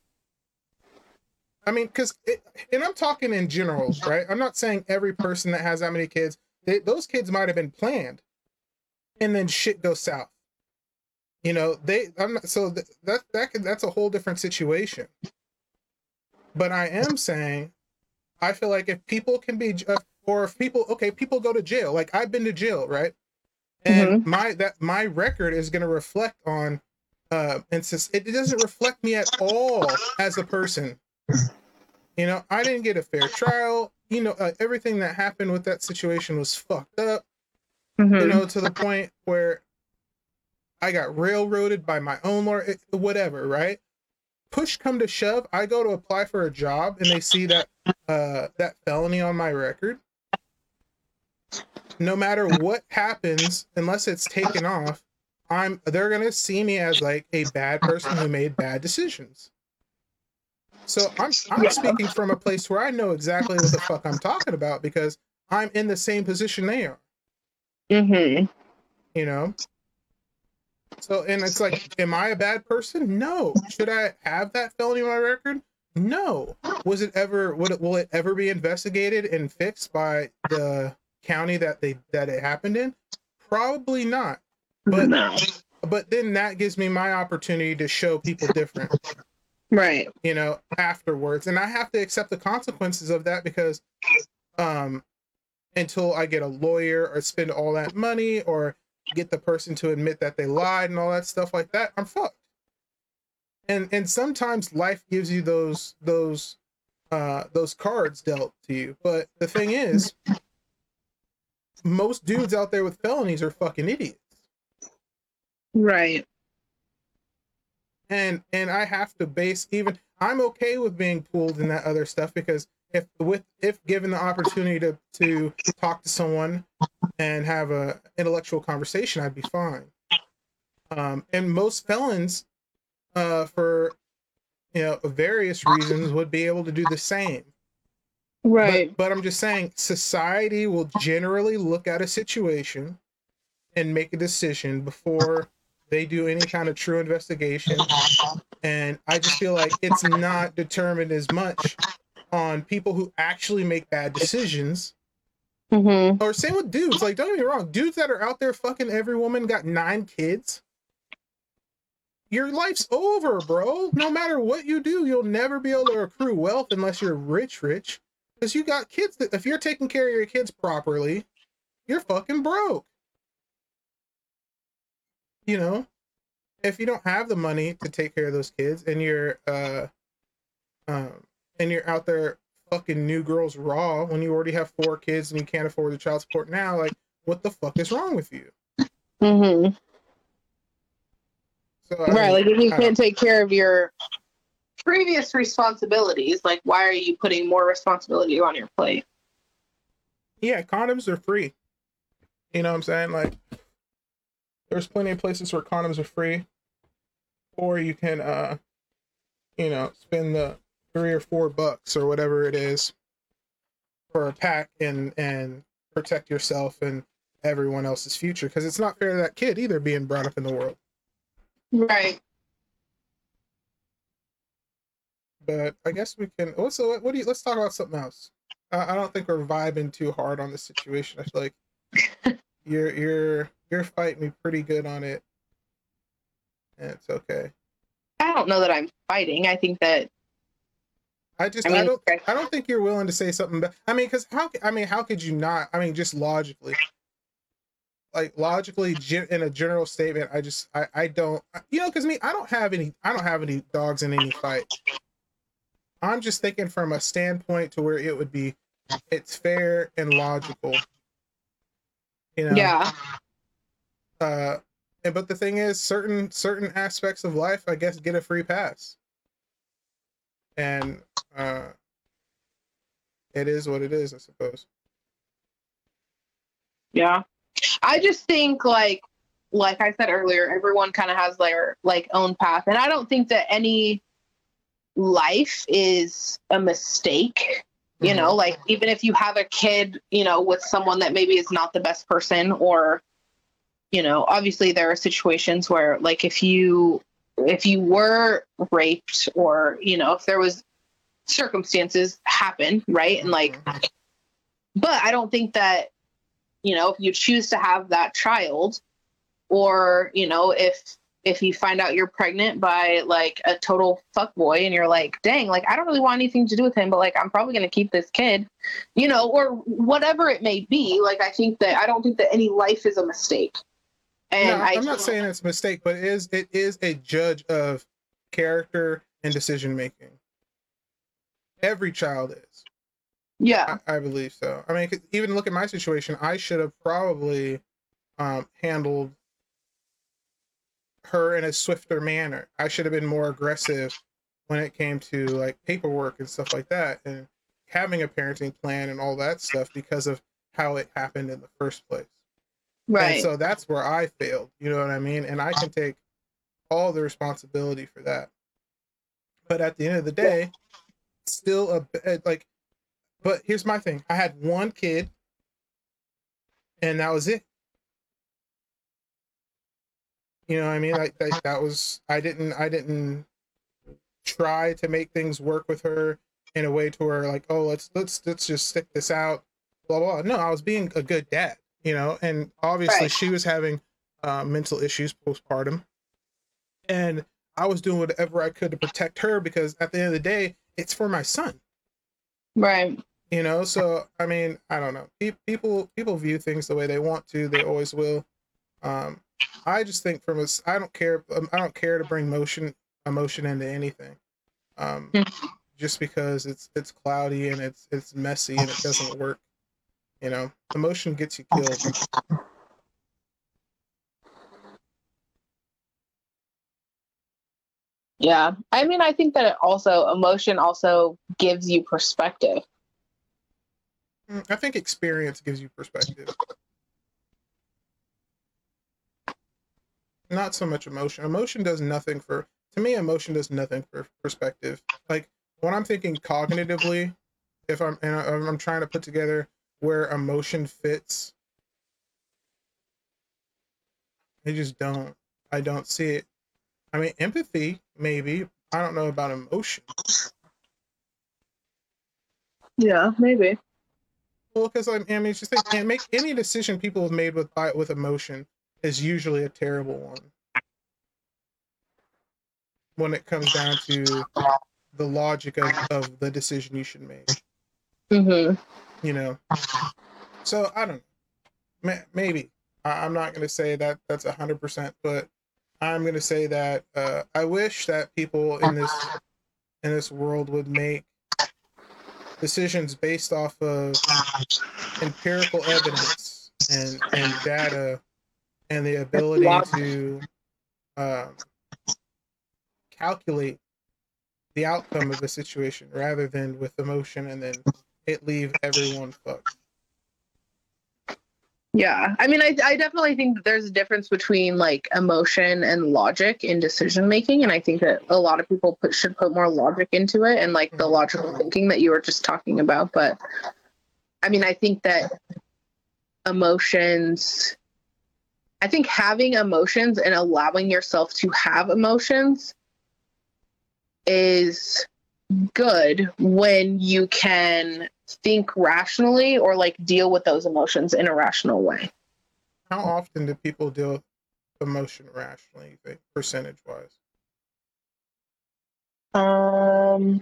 I mean, because, and I'm talking in general, right? I'm not saying every person that has that many kids, they, those kids might have been planned, and then shit goes south. You know, they. I'm not, so that that that could, that's a whole different situation. But I am saying, I feel like if people can be, or if people, okay, people go to jail. Like I've been to jail, right? And Mm-hmm. my that my record is going to reflect on, uh, and it doesn't reflect me at all as a person. You know, I didn't get a fair trial. You know, uh, everything that happened with that situation was fucked up. Mm-hmm. You know, to the point where I got railroaded by my own lawyer, whatever, right? Push come to shove, I go to apply for a job and they see that uh, that felony on my record. No matter what happens, unless it's taken off, I'm they're gonna see me as like a bad person who made bad decisions. So I'm I'm Yeah. speaking from a place where I know exactly what the fuck I'm talking about because I'm in the same position they are. Mm-hmm. You know? So and it's like, am I a bad person? No. Should I have that felony on my record? No. Was it ever would it will it ever be investigated and fixed by the county that they that it happened in? Probably not. But No. but then that gives me my opportunity to show people different. Right. You know, afterwards. And I have to accept the consequences of that because um until I get a lawyer or spend all that money or get the person to admit that they lied and all that stuff like that, I'm fucked. And and sometimes life gives you those those uh those cards dealt to you. But the thing is, most dudes out there with felonies are fucking idiots. Right. And and I have to base even I'm okay with being pulled in that other stuff because if with if given the opportunity to to talk to someone and have a intellectual conversation, I'd be fine. Um, and most felons, uh, for you know various reasons, would be able to do the same. Right. But but I'm just saying, society will generally look at a situation and make a decision before they do any kind of true investigation. And I just feel like it's not determined as much on people who actually make bad decisions. Mm-hmm. Or same with dudes. Like, don't get me wrong, dudes that are out there fucking every woman, got nine kids. Your life's over, bro. No matter what you do, you'll never be able to accrue wealth unless you're rich, rich. Because you got kids that, if you're taking care of your kids properly, you're fucking broke. You know? if you don't have the money to take care of those kids, and you're uh um and you're out there fucking new girls raw when you already have four kids and you can't afford the child support now, like what the fuck is wrong with you? Mm-hmm. So I Right, mean, like if you I can't don't, take care of your previous responsibilities, like why are you putting more responsibility on your plate? yeah, condoms are free. You know what I'm saying? Like, there's plenty of places where condoms are free, or you can, uh, you know, spend the three or four bucks or whatever it is for a pack and and protect yourself and everyone else's future, because it's not fair to that kid either being brought up in the world. Right. But I guess we can. Also, what, what do you? Let's talk about something else. Uh, I don't think we're vibing too hard on this situation. I feel like you're you're you're fighting me pretty good on it, and it's okay. I don't know that I'm fighting. I think that I just I I mean don't I don't think you're willing to say something. But I mean, because how I mean, how could you not? I mean, just logically, like logically, gen- in a general statement, I just I I don't you know because me I don't have any I don't have any dogs in any fight. I'm just thinking from a standpoint to where it would be it's fair and logical, you know. yeah. Uh, and but the thing is, certain certain aspects of life, I guess, get a free pass, and uh, it is what it is, I suppose. Yeah. I just think like like I said earlier, everyone kind of has their like own path. And I don't think that any life is a mistake. You know, Mhm. like even if you have a kid, you know, with someone that maybe is not the best person, or, you know, obviously there are situations where like if you if you were raped, or, you know, if there was circumstances happen, right? And like, Mhm. but I don't think that, you know, if you choose to have that child, or, you know, if if you find out you're pregnant by like a total fuckboy and you're like, dang, like I don't really want anything to do with him, but like I'm probably gonna keep this kid, you know, or whatever it may be. Like I think that I don't think that any life is a mistake. And No, I I'm not saying it's a mistake, but it is it is a judge of character and decision making. Every child is. yeah. I, I believe so. I mean, 'cause even look at my situation. I should have probably um, handled her in a swifter manner. I should have been more aggressive when it came to like paperwork and stuff like that, and having a parenting plan and all that stuff because of how it happened in the first place. And Right. so that's where I failed. You know what I mean? And I can take all the responsibility for that. But at the end of the day, still a like. But here's my thing: I had one kid, and that was it. You know what I mean? Like that, that was I didn't I didn't try to make things work with her in a way to where like, oh, let's let's let's just stick this out, blah blah. No, I was being a good dad, you know, and obviously Right. she was having uh, mental issues postpartum, and I was doing whatever I could to protect her because at the end of the day, it's for my son, Right. you know. So I mean, I don't know. Pe- People people view things the way they want to. They always will. Um, I just think from us, I don't care. um, I don't care to bring motion emotion into anything. Um, just because it's it's cloudy and it's it's messy and it doesn't work. You know, emotion gets you killed. Yeah. I mean, I think that it also emotion also gives you perspective. Mm, I think experience gives you perspective, not so much emotion. Emotion does nothing for to me. Emotion does nothing for perspective. Like when I'm thinking cognitively, if I'm and I- I'm trying to put together where emotion fits, I just don't. I don't see it. I mean, empathy maybe. I don't know about emotion. Yeah, maybe. Well, because I mean, it's just think, and make any decision people have made with by, with emotion is usually a terrible one when it comes down to the logic of of the decision you should make. Mm-hmm. You know, so I don't know. Maybe I, I'm not going to say that that's a hundred percent, but I'm gonna say that uh, I wish that people in this in this world would make decisions based off of empirical evidence and and data and the ability to um, calculate the outcome of a situation rather than with emotion and then it leave everyone fucked. Yeah, I mean, I, I definitely think that there's a difference between like emotion and logic in decision making, and I think that a lot of people put, should put more logic into it and like the logical thinking that you were just talking about. But I mean, I think that emotions, I think having emotions and allowing yourself to have emotions is good when you can think rationally or like deal with those emotions in a rational way. How often do people deal with emotion rationally, you think, percentage wise? Um,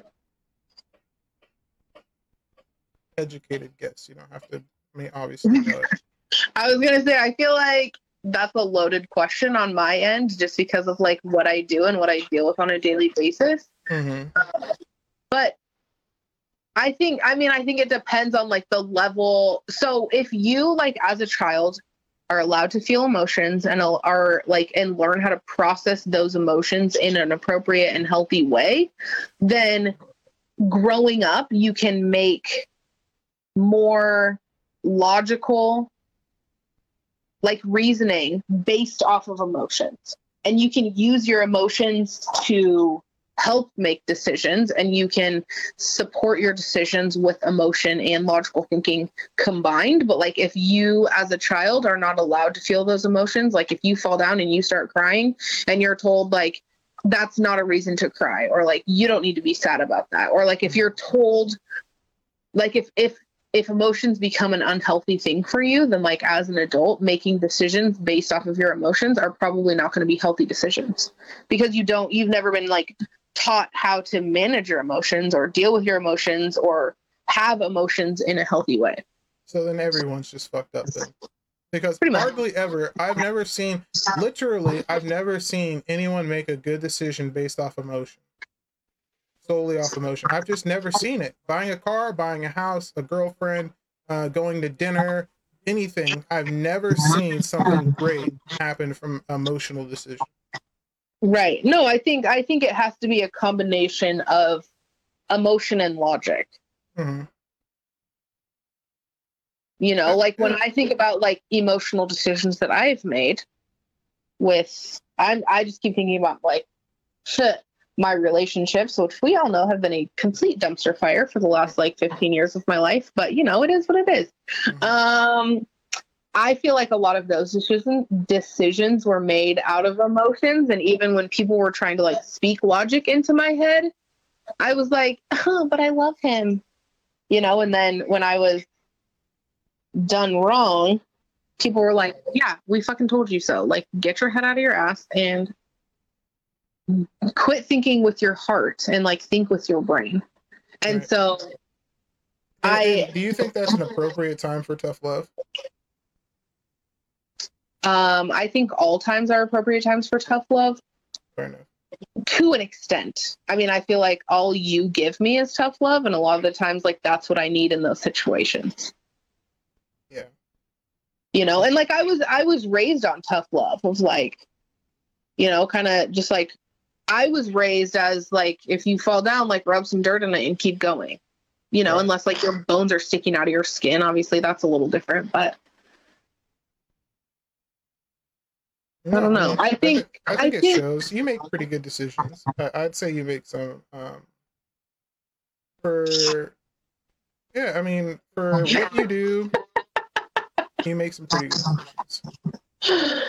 Educated guess. You don't have to, I mean, obviously, but I was gonna say, I feel like that's a loaded question on my end, just because of like what I do and what I deal with on a daily basis. mm-hmm. But I think, I mean, I think it depends on like the level. So if you like as a child are allowed to feel emotions and are like and learn how to process those emotions in an appropriate and healthy way, then growing up you can make more logical like reasoning based off of emotions, and you can use your emotions to help make decisions, and you can support your decisions with emotion and logical thinking combined. But like if you as a child are not allowed to feel those emotions, like if you fall down and you start crying and you're told like that's not a reason to cry, or like you don't need to be sad about that, or like if you're told like if if if emotions become an unhealthy thing for you, then like as an adult, making decisions based off of your emotions are probably not going to be healthy decisions, because you don't you've never been like taught how to manage your emotions or deal with your emotions or have emotions in a healthy way. So then everyone's just fucked up then. Because Pretty much. hardly ever, I've never seen, literally, I've never seen anyone make a good decision based off emotion. Solely off emotion. I've just never seen it. Buying a car, buying a house, a girlfriend, uh, going to dinner, anything. I've never seen something great happen from emotional decision. Right. No, I think I think it has to be a combination of emotion and logic. Mm-hmm. You know, like when I think about like emotional decisions that I've made with, I'm, I just keep thinking about like shit, my relationships, which we all know have been a complete dumpster fire for the last like fifteen years of my life. But, you know, it is what it is. Mm-hmm. Um, I feel like a lot of those decisions decisions were made out of emotions. And even when people were trying to like speak logic into my head, I was like, oh, but I love him, you know, and then when I was done wrong, people were like, yeah, we fucking told you so. Like, get your head out of your ass and quit thinking with your heart and like think with your brain. And right. so and, I and do you think that's an appropriate time for tough love? Um, I think all times are appropriate times for tough love. Fair enough. To an extent. I mean, I feel like all you give me is tough love, and a lot of the times, like, that's what I need in those situations. Yeah. You know, and like I was I was raised on tough love of like, you know, kind of just like I was raised as like, if you fall down, like rub some dirt in it and keep going. You know, right. Unless like your bones are sticking out of your skin. Obviously that's a little different, but No, I don't know. I, mean, I think I think, I think I it think... shows you make pretty good decisions. I, I'd say you make some um, for yeah. I mean, for what you do, you make some pretty good decisions.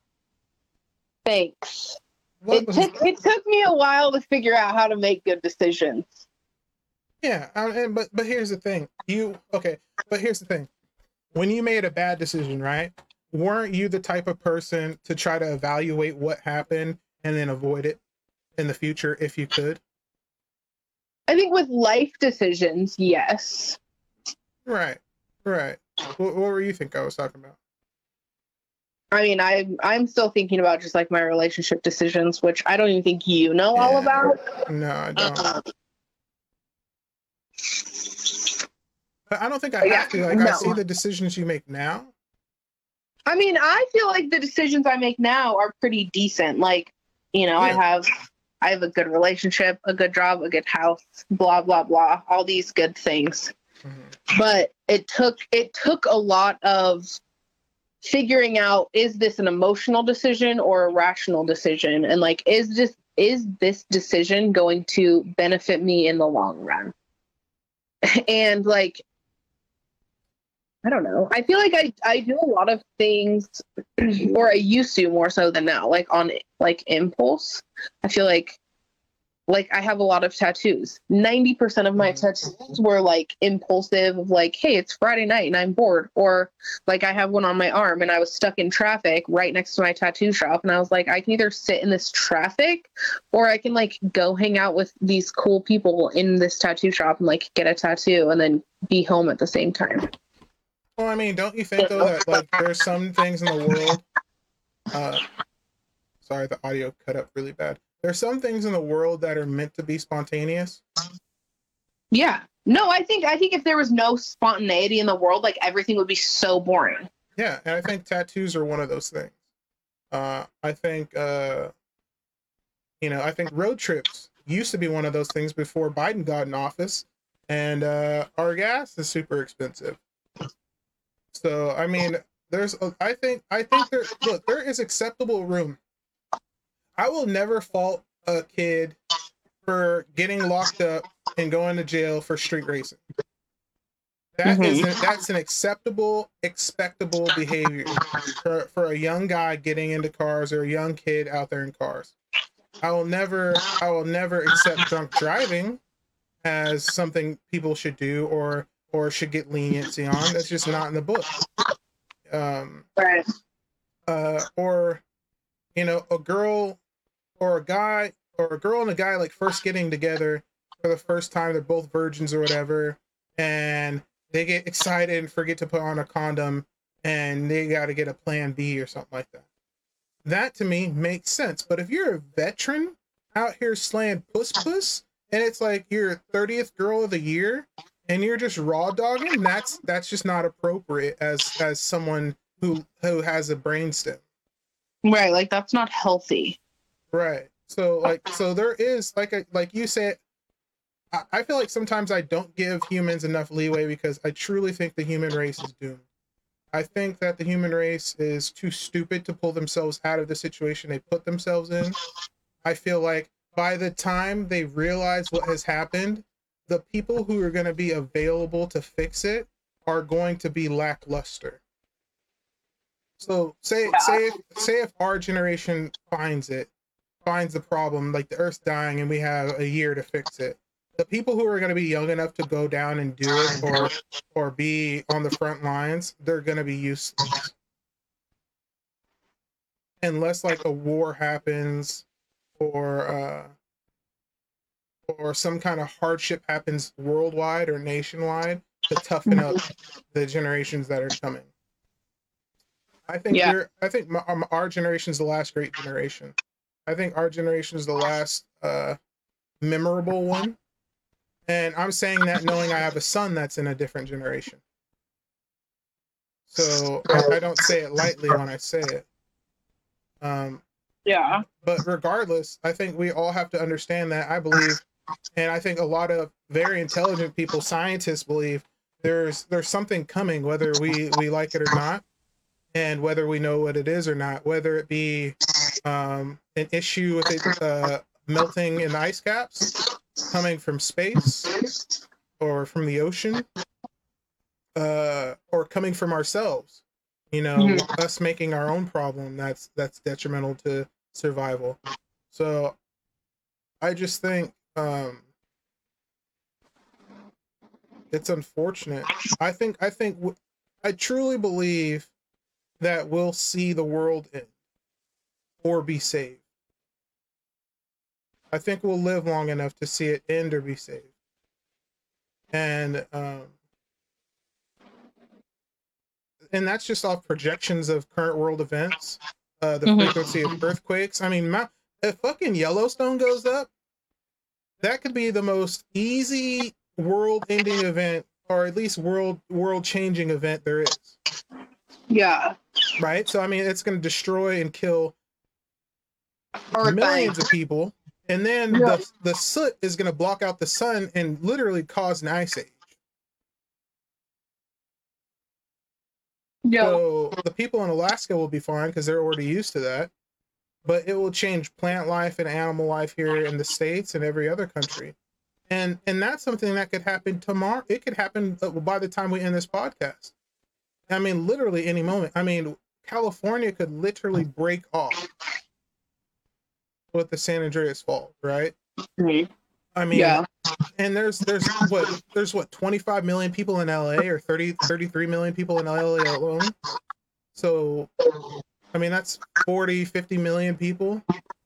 Thanks. What it was... took it took me a while to figure out how to make good decisions. Yeah, um, and, but but here's the thing. You okay? But here's the thing. When you made a bad decision, right? Weren't you the type of person to try to evaluate what happened and then avoid it in the future if you could? I think with life decisions, yes. Right, right. What, what were you think I was talking about? I mean, I I'm still thinking about just like my relationship decisions, which I don't even think you know all Yeah. about. No, I don't. Um, But I don't think I but yeah, have to. Like, I see no. the decisions you make now. I mean, I feel like the decisions I make now are pretty decent. Like, you know, I Yeah. have I have a good relationship, a good job, a good house, blah blah blah, all these good things. Mm-hmm. But it took it took a lot of figuring out, is this an emotional decision or a rational decision, and like, is this is this decision going to benefit me in the long run? And like, I don't know. I feel like I, I do a lot of things, or I used to more so than now, like on like impulse. I feel like like I have a lot of tattoos. ninety percent of my Mm-hmm. tattoos were like impulsive of like, hey, it's Friday night and I'm bored. Or like I have one on my arm and I was stuck in traffic right next to my tattoo shop. And I was like, I can either sit in this traffic or I can like go hang out with these cool people in this tattoo shop and like get a tattoo and then be home at the same time. Well, I mean, don't you think though that like there's some things in the world, uh sorry, the audio cut up really bad. There's some things in the world that are meant to be spontaneous. Yeah. No, I think I think if there was no spontaneity in the world, like everything would be so boring. Yeah, and I think tattoos are one of those things. Uh I think uh you know, I think road trips used to be one of those things before Biden got in office, and uh our gas is super expensive. So, I mean, there's a, I think I think there look, there is acceptable room. I will never fault a kid for getting locked up and going to jail for street racing. That is Mm-hmm. an, that's an acceptable, expectable behavior for, for a young guy getting into cars or a young kid out there in cars. I will never I will never accept drunk driving as something people should do or or should get leniency on. That's just not in the book. Um, Right. uh, or you know, a girl or a guy or a girl and a guy like first getting together for the first time, they're both virgins or whatever, and they get excited and forget to put on a condom and they got to get a plan B or something like that. That to me makes sense. But if you're a veteran out here slaying puss puss and it's like your thirtieth girl of the year and you're just raw dogging, that's that's just not appropriate as as someone who who has a brainstem. Right. Like that's not healthy. Right. So like so there is like a like you said, I, I feel like sometimes I don't give humans enough leeway because I truly think the human race is doomed. I think that the human race is too stupid to pull themselves out of the situation they put themselves in. I feel like by the time they realize what has happened, the people who are going to be available to fix it are going to be lackluster. So say say if, say if our generation finds it, finds the problem, like the Earth's dying and we have a year to fix it. The people who are going to be young enough to go down and do it or or be on the front lines, they're going to be useless. Unless like a war happens or uh or some kind of hardship happens worldwide or nationwide to toughen up the generations that are coming. I think Yeah. we're I think my, um, our generation is the last great generation. I think our generation is the last uh memorable one. And I'm saying that knowing I have a son that's in a different generation. So I, I don't say it lightly when I say it. Um, Yeah. but regardless, I think we all have to understand that I believe, and I think a lot of very intelligent people, scientists believe there's there's something coming, whether we, we like it or not, and whether we know what it is or not, whether it be um, an issue with it uh, melting in the ice caps coming from space or from the ocean, uh, or coming from ourselves. You know, Mhm. us making our own problem that's that's detrimental to survival. So I just think um, it's unfortunate. I think I think w- I truly believe that we'll see the world end or be saved. I think we'll live long enough to see it end or be saved. And um, and that's just off projections of current world events, uh, the Mhm. frequency of earthquakes. I mean, Mount, if fucking Yellowstone goes up, that could be the most easy world-ending event, or at least world world-changing event there is. Yeah. Right? So I mean, it's going to destroy and kill Or millions of people, and then Yeah. the the soot is going to block out the sun and literally cause an ice age. Yeah. So the people in Alaska will be fine because they're already used to that, but it will change plant life and animal life here in the States and every other country. And and that's something that could happen tomorrow. It could happen by the time we end this podcast. I mean, literally any moment. I mean, California could literally break off with the San Andreas Fault, right? Mhm. I mean, Yeah. and there's there's what there's what twenty-five million people in L A, or thirty, thirty-three million people in L A alone. So I mean, that's forty, fifty million people,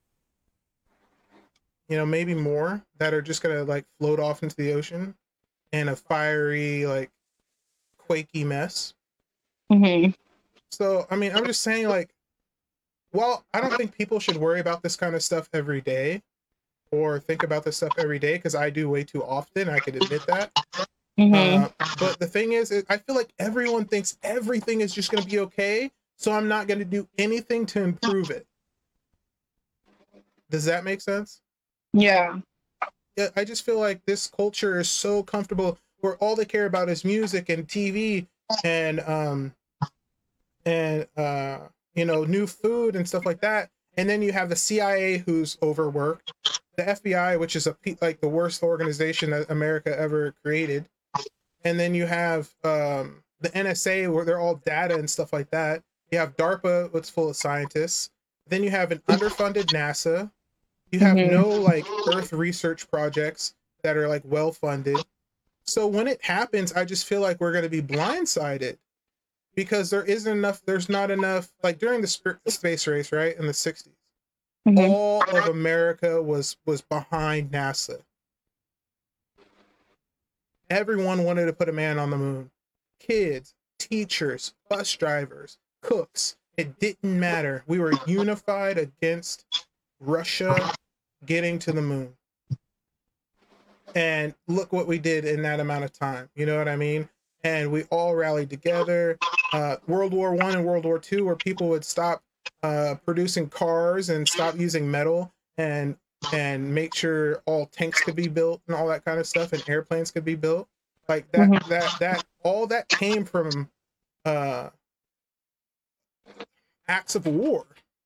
you know, maybe more, that are just gonna like float off into the ocean in a fiery, like quakey mess. Mhm. So I mean, I'm just saying, like, well, I don't think people should worry about this kind of stuff every day, or think about this stuff every day, because I do way too often. I can admit that. Mhm. Uh, but the thing is, is, I feel like everyone thinks everything is just going to be okay, so I'm not going to do anything to improve it. Does that make sense? Yeah. Yeah, I just feel like this culture is so comfortable, where all they care about is music and T V and um and uh you know, new food and stuff like that. And then you have the C I A, who's overworked, the F B I, which is a pe- like the worst organization that America ever created. And then you have um, the N S A, where they're all data and stuff like that. You have DARPA, which is full of scientists. Then you have an underfunded NASA. You have Mhm. no like Earth research projects that are like well funded. So when it happens, I just feel like we're going to be blindsided, because there isn't enough. There's not enough. Like during the sp- space race, right, in the sixties, Mhm. all of America was was behind NASA. Everyone wanted to put a man on the moon. Kids, teachers, bus drivers, cooks. It didn't matter. We were unified against Russia getting to the moon. And look what we did in that amount of time. You know what I mean? And we all rallied together. Uh, World War One and World War Two, where people would stop uh, producing cars and stop using metal, and and make sure all tanks could be built and all that kind of stuff, and airplanes could be built. Like that, Mhm. that, that, all that came from uh, acts of war.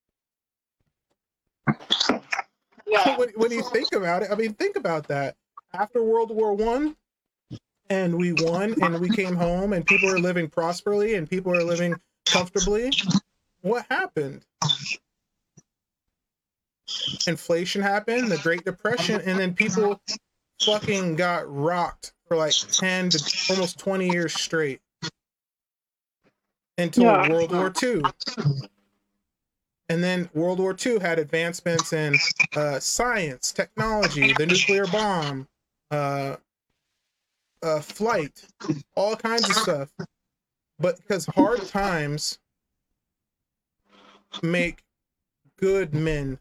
Yeah. when, when you think about it, I mean, think about that. After World War One, and we won, and we came home, and people are living prosperly, and people are living comfortably. What happened? Inflation happened, the Great Depression, and then people fucking got rocked for like ten to almost twenty years straight, until Yeah. World War Two. And then World War Two had advancements in uh, science, technology, the nuclear bomb, uh, uh, flight, all kinds of stuff. But because hard times make good men,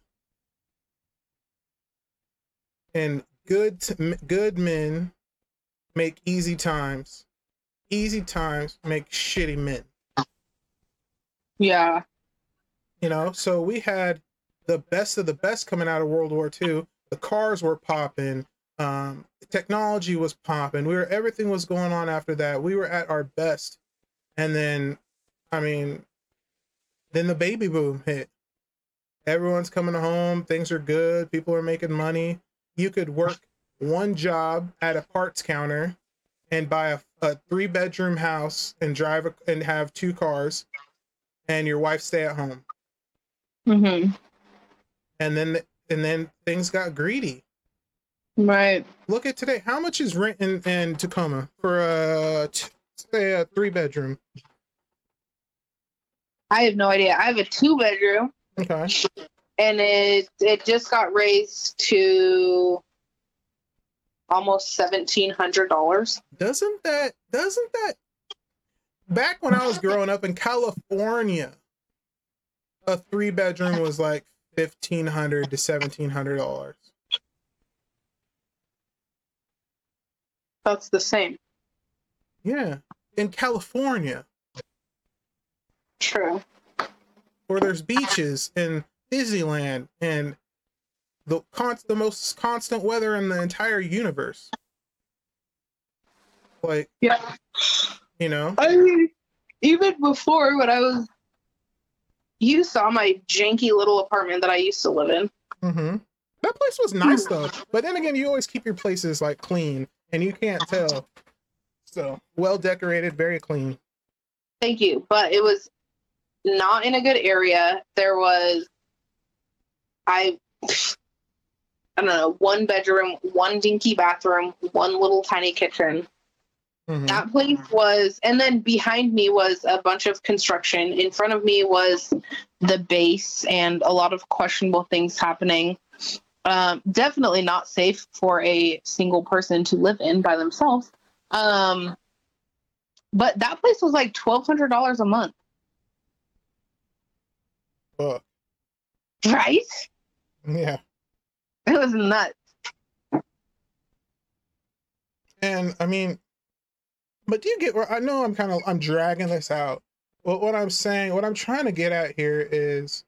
and good good men make easy times. Easy times make shitty men. Yeah. You know, so we had the best of the best coming out of World War Two. The cars were popping, um, technology was popping. We were everything was going on after that. We were at our best, and then, I mean, then the baby boom hit. Everyone's coming home. Things are good. People are making money. You could work one job at a parts counter and buy a, a three bedroom house and drive a, and have two cars, and your wife stay at home. Mhm. And then and then things got greedy. Right. Look at today. How much is rent in, in Tacoma for a t- say a three bedroom? I have no idea. I have a two bedroom, Okay. and it it just got raised to almost seventeen hundred dollars. Doesn't that doesn't that back when I was growing up in California, a three bedroom was like fifteen hundred to seventeen hundred dollars. That's the same. Yeah, in California, True. where there's beaches and Disneyland and the con- the most constant weather in the entire universe. Like, Yeah. you know, I mean, even before when I was, you saw my janky little apartment that I used to live in. mm-hmm. That place was nice though. But then again, you always keep your places like clean, and you can't tell. So well decorated, very clean. Thank you, but it was not in a good area. There was, I, I don't know, one bedroom, one dinky bathroom, one little tiny kitchen. Mm-hmm. That place was, and then behind me was a bunch of construction. In front of me was the base and a lot of questionable things happening. Um, definitely not safe for a single person to live in by themselves. Um, but that place was like twelve hundred dollars a month. Fuck. Right? Yeah. It was nuts. And I mean, but do you get where I know I'm kind of I'm dragging this out. But what I'm saying, what I'm trying to get at here is,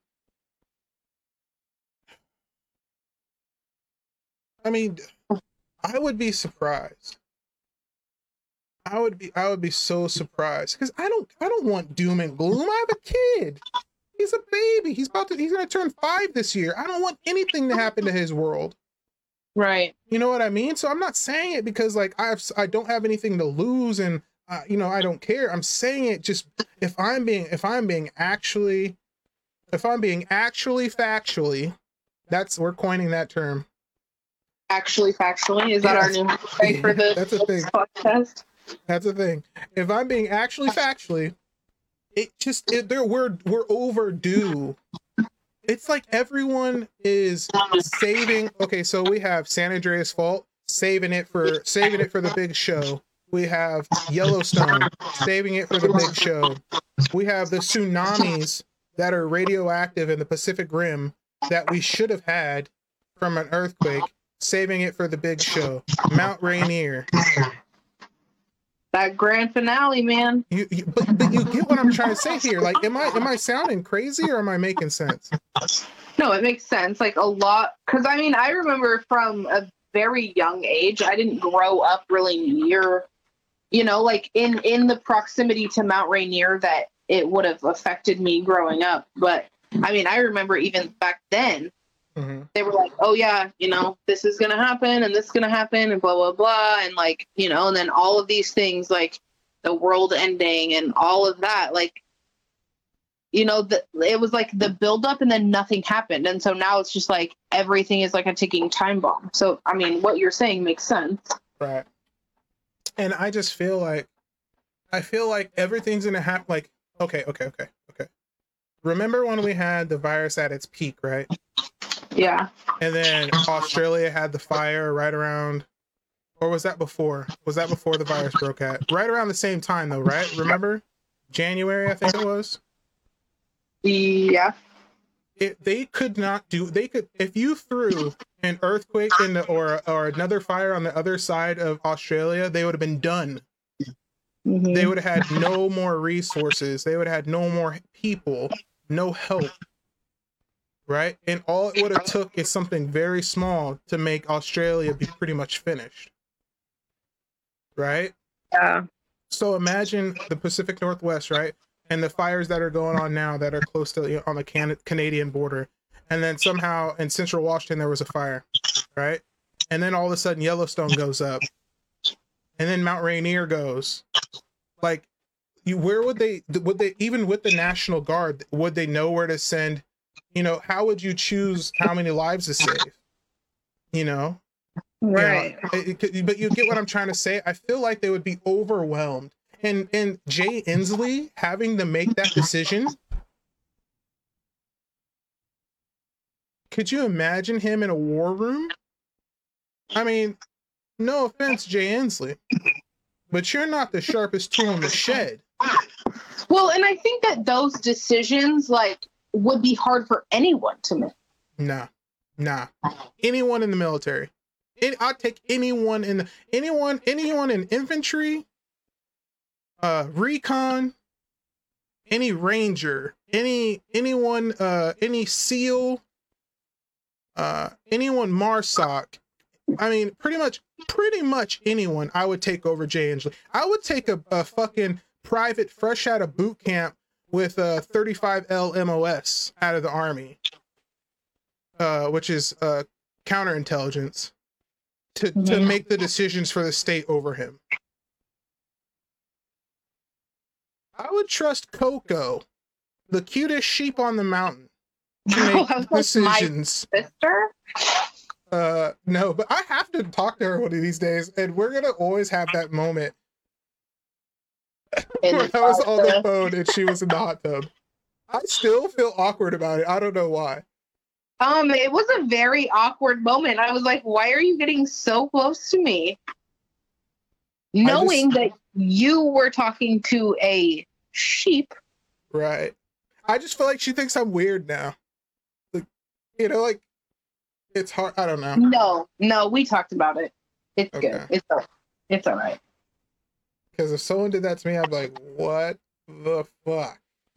I mean, I would be surprised. I would be I would be so surprised because I don't I don't want doom and gloom. I have a kid. He's a baby. He's about to he's gonna turn five this year. I don't want anything to happen to his world. Right. You know what I mean? So I'm not saying it because like I have I don't have anything to lose and uh, you know I don't care. I'm saying it just if I'm being if I'm being actually if I'm being actually factually, that's we're coining that term. Actually, factually, is that Yes. our new phrase for the That's a thing. podcast? That's the thing. If I'm being actually factually, it just it, there we're we're overdue. It's like everyone is saving. Okay, so we have San Andreas Fault saving it for saving it for the big show. We have Yellowstone saving it for the big show. We have the tsunamis that are radioactive in the Pacific Rim that we should have had from an earthquake, saving it for the big show. Mount Rainier. That grand finale, man. You, you but, but you get what I'm trying to say here. Like, am I am I sounding crazy or am I making sense? No, it makes sense. Like a lot, because I mean, I remember from a very young age, I didn't grow up really near, you know, like in in the proximity to Mount Rainier that it would have affected me growing up. But I mean, I remember even back then, Mm-hmm. they were like, oh yeah, you know, this is gonna happen and this is gonna happen and blah blah blah, and like, you know, and then all of these things like the world ending and all of that, like, you know, the, it was like the build up and then nothing happened, and so now it's just like everything is like a ticking time bomb. So I mean, what you're saying makes sense. Right. And I just feel like I feel like everything's gonna happen. Like, okay, okay, okay, okay. Remember when we had the virus at its peak, right? Yeah. And then Australia had the fire right around, or was that before? Was that before the virus broke out? Right around the same time, though, right? Remember? January, I think it was. Yeah. It, they could not do. They could if you threw an earthquake in the or or another fire on the other side of Australia, they would have been done. Mhm. They would have had no more resources. They would have had no more people, no help. Right? And all it would have took is something very small to make Australia be pretty much finished. Right? Yeah. So imagine the Pacific Northwest, right? And the fires that are going on now that are close to, you know, on the Can- Canadian border. And then somehow in central Washington, there was a fire, right? And then all of a sudden Yellowstone goes up. And then Mount Rainier goes. Like, you, where would they, would they, even with the National Guard, would they know where to send? You know, how would you choose how many lives to save? You know? Right. You know, it, it, but you get what I'm trying to say? I feel like they would be overwhelmed. And and Jay Inslee having to make that decision. Could you imagine him in a war room? I mean, no offense, Jay Inslee, but you're not the sharpest tool in the shed. Well, and I think that those decisions like would be hard for anyone to make. Nah, nah. Anyone in the military. It, I'd take anyone in the anyone anyone in infantry, uh, recon, any ranger, any anyone, uh, any SEAL, uh, anyone MARSOC. I mean, pretty much, pretty much anyone I would take over Jay Inslee. I would take a, a fucking private fresh out of boot camp with a thirty-five L M O S out of the army, uh, which is uh, counterintelligence, to, mm-hmm. to make the decisions for the state over him. I would trust Coco, the cutest sheep on the mountain, to make oh, decisions. My sister? Uh, no, but I have to talk to her one of these days, and we're gonna always have that moment where I was on the phone and she was in the hot tub. I still feel awkward about it. I don't know why. Um, it was a very awkward moment. I was like, why are you getting so close to me? Knowing just, that you were talking to a sheep. Right. I just feel like she thinks I'm weird now. Like, you know, like, it's hard. I don't know. No, no, we talked about it. It's okay. Good. It's all, it's all right. Because if someone did that to me, I'd be like, what the fuck?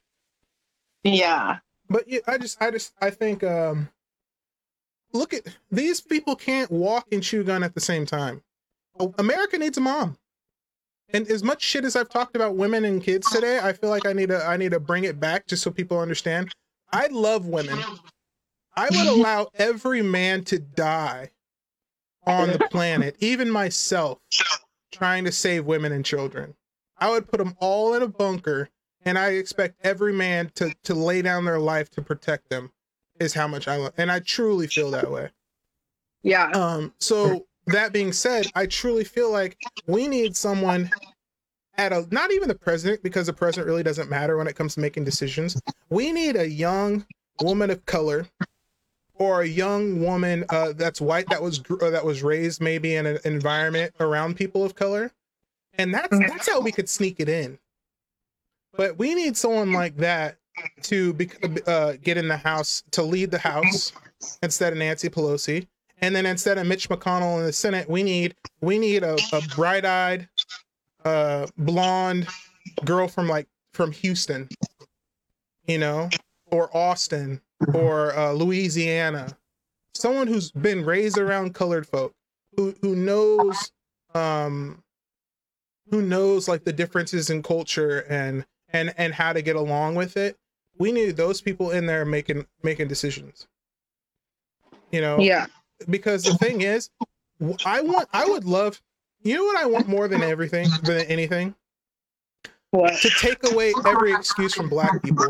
Yeah. But yeah, I just, I just, I think, um, look at, these people can't walk and chew gun at the same time. America needs a mom. And as much shit as I've talked about women and kids today, I feel like I need to, I need to bring it back just so people understand. I love women. I would allow every man to die on the planet, even myself, trying to save women and children. I would put them all in a bunker, and I expect every man to, to lay down their life to protect them, is how much I love. And I truly feel that way. Yeah. Um. So that being said, I truly feel like we need someone at a, not even the president, because the president really doesn't matter when it comes to making decisions. We need a young woman of color, or a young woman uh, that's white, that was uh, that was raised maybe in an environment around people of color, and that's that's how we could sneak it in. But we need someone like that to be, uh, get in the House, to lead the House instead of Nancy Pelosi, and then instead of Mitch McConnell in the Senate, we need we need a, a bright-eyed, uh, blonde girl from like from Houston, you know, or Austin, or uh, Louisiana, someone who's been raised around colored folk, who who knows, um, who knows like the differences in culture and and and how to get along with it. We need those people in there making making decisions. You know, yeah. Because the thing is, I want, I would love, you know what I want more than everything, than anything, what? To take away every excuse from Black people.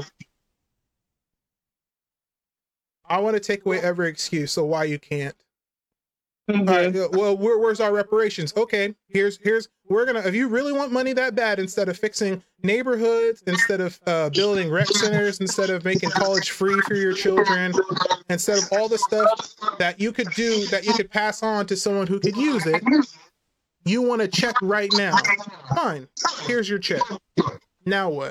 I want to take away every excuse. So why you can't? Mm-hmm. All right, well, where, where's our reparations? Okay, here's here's we're gonna. If you really want money that bad, instead of fixing neighborhoods, instead of uh, building rec centers, instead of making college free for your children, instead of all the stuff that you could do, that you could pass on to someone who could use it, you want a check right now. Fine, here's your check. Now what?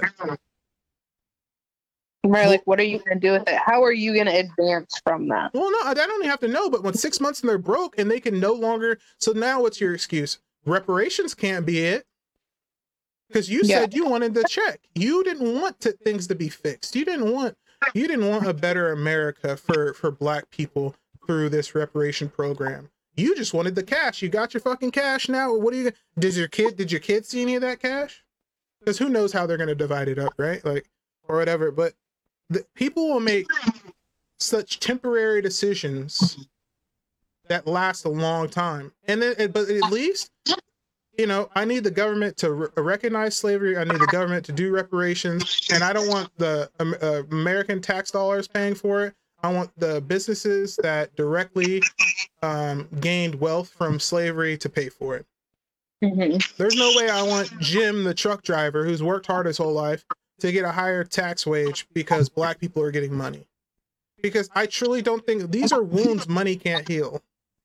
Right, like, what are you going to do with it? How are you going to advance from that? Well, no, I don't even have to know, but when six months and they're broke and they can no longer, so now what's your excuse? Reparations can't be it. Because you yeah. said you wanted the check. You didn't want to, things to be fixed. You didn't want, you didn't want a better America for, for Black people through this reparation program. You just wanted the cash. You got your fucking cash now. What are you, does your kid, did your kid see any of that cash? Because who knows how they're going to divide it up, right? Like, or whatever, but the, people will make such temporary decisions that last a long time. And then, but at least, you know, I need the government to re- recognize slavery. I need the government to do reparations. And I don't want the um, uh, American tax dollars paying for it. I want the businesses that directly um, gained wealth from slavery to pay for it. Mm-hmm. There's no way I want Jim, the truck driver, who's worked hard his whole life, to get a higher tax wage because Black people are getting money. Because I truly don't think, these are wounds money can't heal.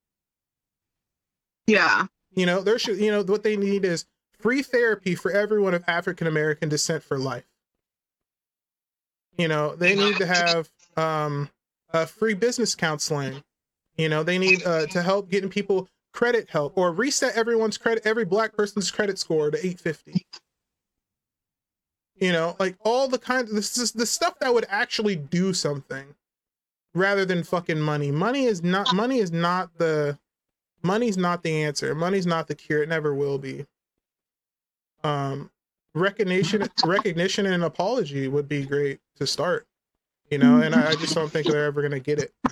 Yeah. You know, there should, you know, what they need is free therapy for everyone of African American descent for life. You know, they need to have um, uh, free business counseling. You know, they need uh, to help getting people credit help or reset everyone's credit, every black person's credit score to eight fifty. You know, like all the kind of this is the stuff that would actually do something rather than fucking money. Money is not money is not the money's not the answer. Money's not the cure. It never will be. Um, recognition, recognition, and apology would be great to start. You know, and I, I just don't think they're ever gonna get it.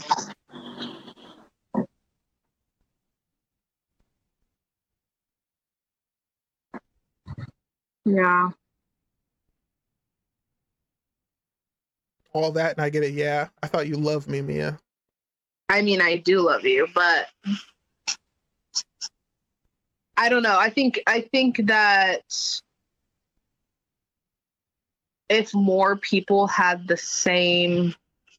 Yeah. All that, and I get it. Yeah, I thought you loved me, Mia. I mean, I do love you, but I don't know. I think I think that if more people had the same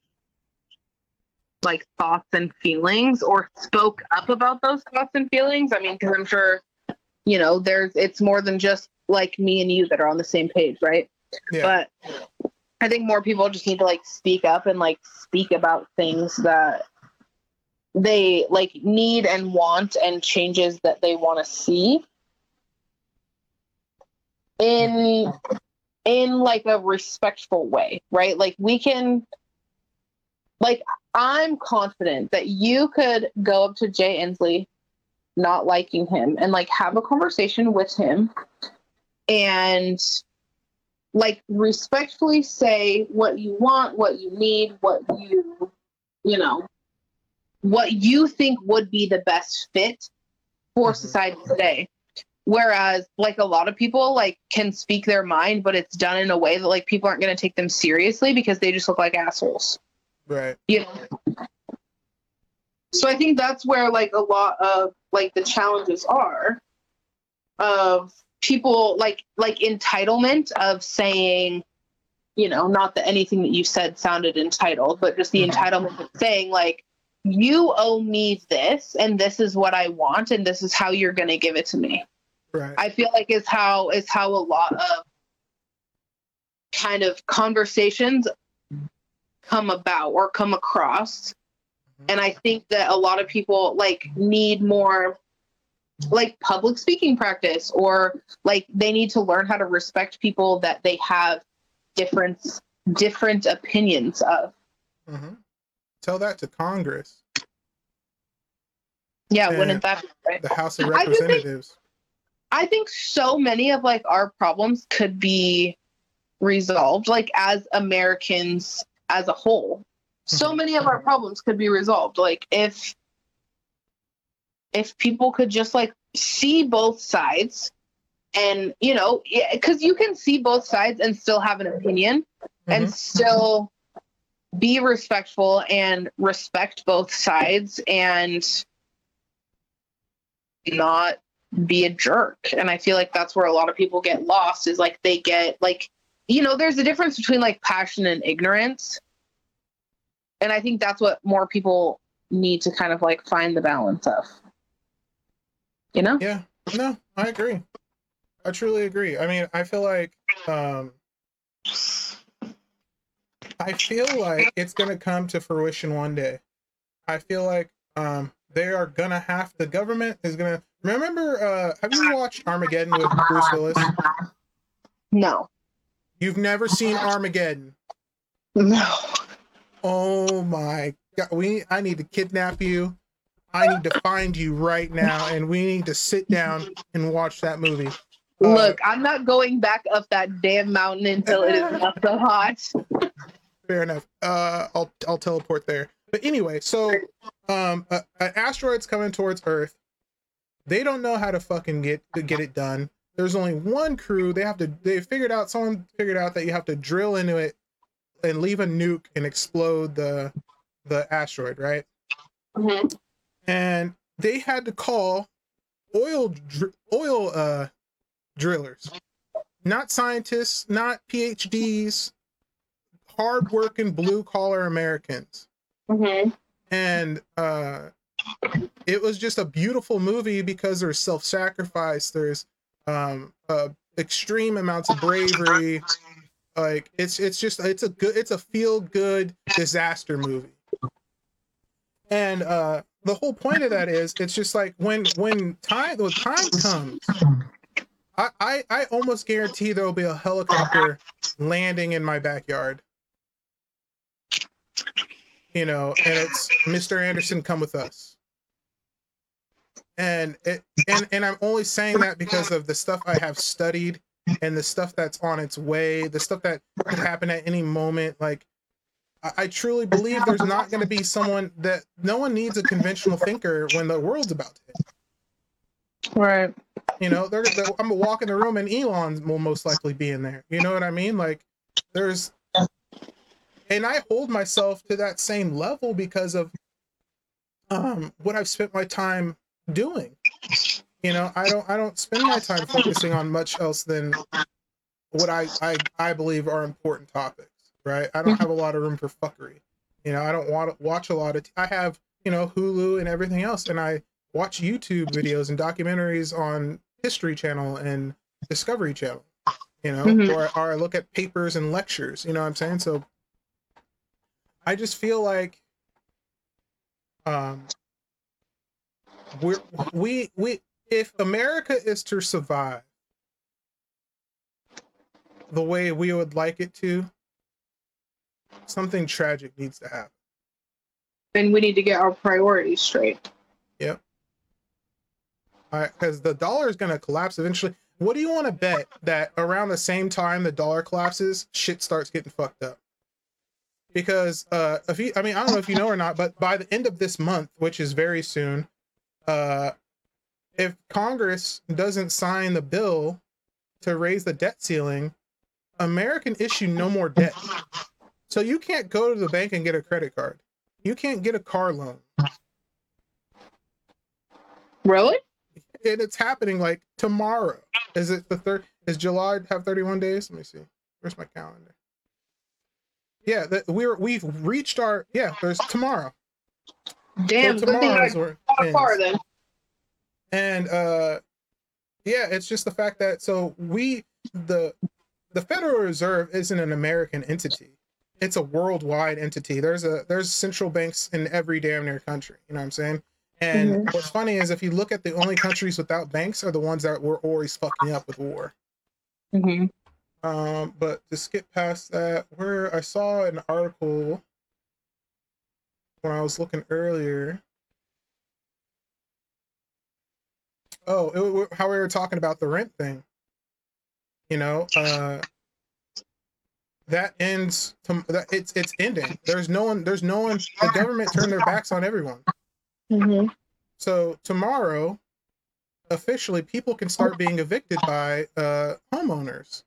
like thoughts and feelings or spoke up about those thoughts and feelings, I mean, because I'm sure, you know, there's it's more than just like me and you that are on the same page, right? Yeah. But I think more people just need to like speak up and like speak about things that they like need and want and changes that they want to see in in like a respectful way, right? Like we can like I'm confident that you could go up to Jay Inslee, not liking him, and like have a conversation with him and like respectfully say what you want, what you need, what you, you know, what you think would be the best fit for mm-hmm. society today. Whereas like a lot of people like can speak their mind, but it's done in a way that like people aren't going to take them seriously because they just look like assholes. Right. You know? So I think that's where like a lot of like the challenges are of people like like entitlement of saying, you know, not that anything that you said sounded entitled, but just the mm-hmm. entitlement of saying like, you owe me this and this is what I want and this is how you're going to give it to me. Right. I feel like is how is how a lot of kind of conversations come about or come across. Mm-hmm. And I think that a lot of people like need more like public speaking practice or like they need to learn how to respect people that they have different different opinions of. Mm-hmm. Tell that to Congress. Yeah, and wouldn't that be right? The House of Representatives. I think, I think so many of like our problems could be resolved like as Americans as a whole. So mm-hmm. many of our problems could be resolved like if if people could just like see both sides and, you know, because you can see both sides and still have an opinion mm-hmm. and still be respectful and respect both sides and not be a jerk. And I feel like that's where a lot of people get lost is like they get like, you know, there's a difference between like passion and ignorance. And I think that's what more people need to kind of like find the balance of. You know? Yeah, no, I agree. I truly agree. I mean, I feel like, um, I feel like it's going to come to fruition one day. I feel like, um, they are going to have, the government is going to, remember, uh, have you watched Armageddon with Bruce Willis? No. You've never seen Armageddon? No. Oh my God. We, I need to kidnap you. I need to find you right now, and we need to sit down and watch that movie. Look, uh, I'm not going back up that damn mountain until it is not so hot. Fair enough. Uh, I'll I'll teleport there. But anyway, so um, uh, an asteroid's coming towards Earth. They don't know how to fucking get to get it done. There's only one crew. They have to. They figured out. Someone figured out that you have to drill into it and leave a nuke and explode the the asteroid, right? Mm-hmm. And they had to call oil dr- oil uh, drillers, not scientists, not P H Ds, hardworking blue collar Americans. Mm-hmm. And uh, it was just a beautiful movie because there's self-sacrifice, there's um, uh, extreme amounts of bravery, Like it's it's just it's a good it's a feel good disaster movie. And uh the whole point of that is it's just like when when time when time comes, I, I I almost guarantee there will be a helicopter landing in my backyard. You know, and it's Mister Anderson, come with us. And it and and I'm only saying that because of the stuff I have studied and the stuff that's on its way, the stuff that could happen at any moment. Like I, I truly believe there's not going to be someone that no one needs a conventional thinker when the world's about to hit. Right. You know, they're, they're, I'm gonna walk in the room and Elon will most likely be in there. You know what I mean? Like there's, and I hold myself to that same level because of um, what I've spent my time doing. You know, I don't I don't spend my time focusing on much else than what I I, I believe are important topics, right? I don't have a lot of room for fuckery. You know, I don't want to watch a lot of t- I have, you know, Hulu and everything else, and I watch YouTube videos and documentaries on History Channel and Discovery Channel, you know, mm-hmm. or, or I look at papers and lectures, you know what I'm saying? So I just feel like um we're we we if America is to survive the way we would like it to, something tragic needs to happen. Then we need to get our priorities straight. Yep. All right, because the dollar is going to collapse eventually. What do you want to bet that around the same time the dollar collapses, shit starts getting fucked up? Because uh, if you, I mean, I don't know if you know or not, but by the end of this month, which is very soon, uh, if Congress doesn't sign the bill to raise the debt ceiling, America can issue no more debt. So you can't go to the bank and get a credit card. You can't get a car loan. Really? And it's happening like tomorrow. Is it the third? Is July have thirty-one days? Let me see. Where's my calendar? Yeah, that we're we've reached our yeah. There's tomorrow. Damn, so good thing I got a car then. And uh, yeah, it's just the fact that so we the the Federal Reserve isn't an American entity. It's a worldwide entity. There's a there's central banks in every damn near country. You know what I'm saying? And mm-hmm. what's funny is if you look at the only countries without banks are the ones that were always fucking up with war. Mm-hmm. Um, but to skip past that, where I saw an article when I was looking earlier. Oh, it, how we were talking about the rent thing. You know, uh, that ends. To, that it's it's ending. There's no one. There's no one. The government turned their backs on everyone. Mm-hmm. So tomorrow, officially, people can start being evicted by uh, homeowners.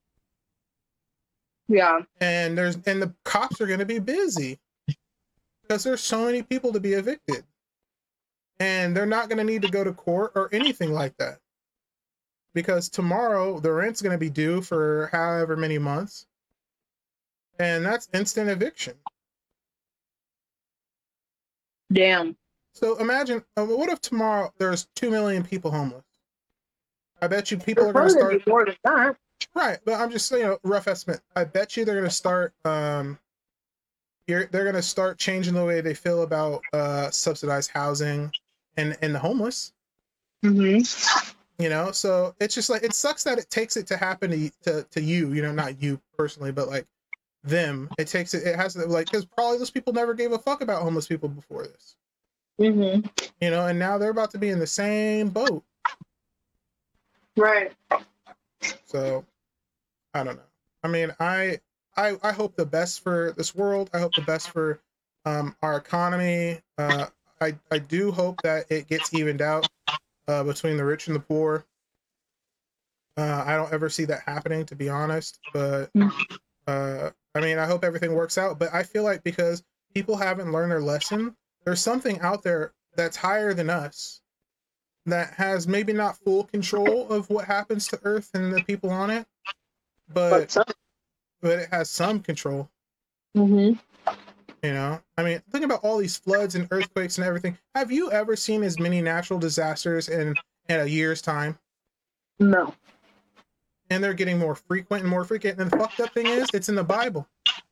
Yeah. And there's and the cops are going to be busy because there's so many people to be evicted, and they're not going to need to go to court or anything like that because tomorrow the rent's going to be due for however many months, and that's instant eviction. Damn. So imagine, uh, what if tomorrow there's two million people homeless? I bet you people are going to start. More than that. Right, but I'm just saying, you know, rough estimate. I bet you they're going to start. Um, you're, they're going to start changing the way they feel about uh, subsidized housing and and the homeless. Mm-hmm. You know, so it's just like it sucks that it takes it to happen to to, to you. You know, not you personally, but like them. It takes it. It has to like because probably those people never gave a fuck about homeless people before this. Mm-hmm. You know, and now they're about to be in the same boat. Right. So, I don't know. I mean, I, I, I hope the best for this world. I hope the best for um, our economy. Uh, I, I do hope that it gets evened out uh, between the rich and the poor. Uh, I don't ever see that happening, to be honest. But uh, I mean, I hope everything works out. But I feel like because people haven't learned their lesson, there's something out there that's higher than us that has maybe not full control of what happens to Earth and the people on it, but but it has some control. Mm-hmm. You know, I mean, think about all these floods and earthquakes and everything. Have you ever seen as many natural disasters in in a year's time? No. and they're getting more frequent and more frequent. And the fucked up thing is, it's in the Bible.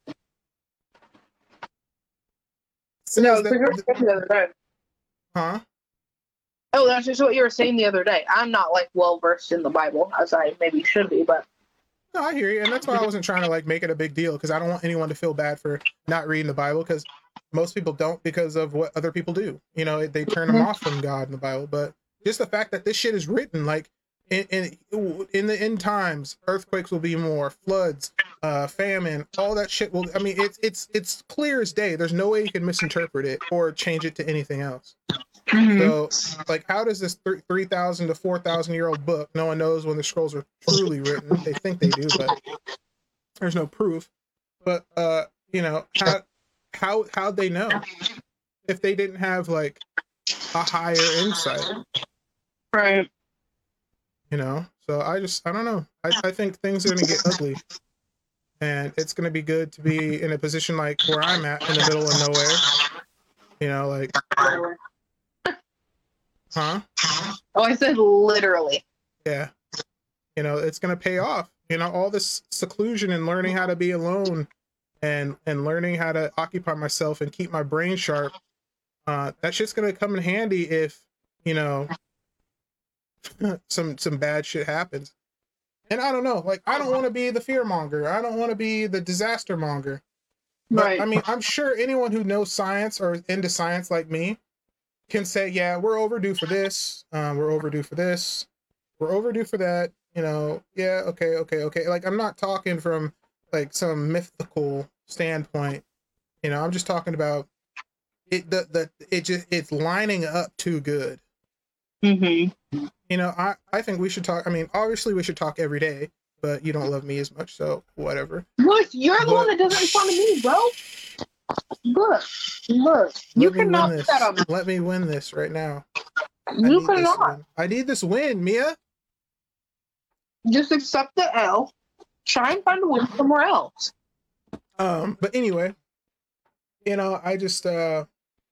No, that, you were saying the other day. Huh? Oh, that's just what you were saying the other day. I'm not like well versed in the Bible as I maybe should be, but no, I hear you, and that's why I wasn't trying to like make it a big deal, because I don't want anyone to feel bad for not reading the Bible, because most people don't because of what other people do. You know, they turn them off from God in the Bible. But just the fact that this shit is written, like in in, in the end times, earthquakes will be more, floods, uh, famine, all that shit will. I mean, it's it's it's clear as day. There's no way you can misinterpret it or change it to anything else. Mm-hmm. So, like, how does this th- three thousand to four thousand year old book, no one knows when the scrolls are truly written. They think they do, but there's no proof. But, uh, you know, how, how, how'd they know if they didn't have, like, a higher insight? Right. You know, so I just, I don't know. I, I think things are going to get ugly. And it's going to be good to be in a position like where I'm at, in the middle of nowhere. You know, like... Huh? Oh, I said literally. Yeah. You know, it's going to pay off. You know, all this seclusion and learning how to be alone and and learning how to occupy myself and keep my brain sharp. Uh, that shit's going to come in handy if, you know, some some bad shit happens. And I don't know, like, I don't want to be the fear monger. I don't want to be the disaster monger. But right. I mean, I'm sure anyone who knows science or is into science like me can say, yeah, we're overdue for this. Um, we're overdue for this. We're overdue for that. You know, yeah, okay, okay, okay. Like, I'm not talking from like some mythical standpoint. You know, I'm just talking about it. The the it just it's lining up too good. Mm-hmm. You know, I I think we should talk. I mean, obviously we should talk every day. But you don't love me as much, so whatever. Look, you're the but, one that doesn't respond to me, bro. Look, look. You cannot put that on me. Let me win this right now. You cannot. I need this win, Mia. Just accept the L. Try and find a win somewhere else. Um, but anyway, you know, I just uh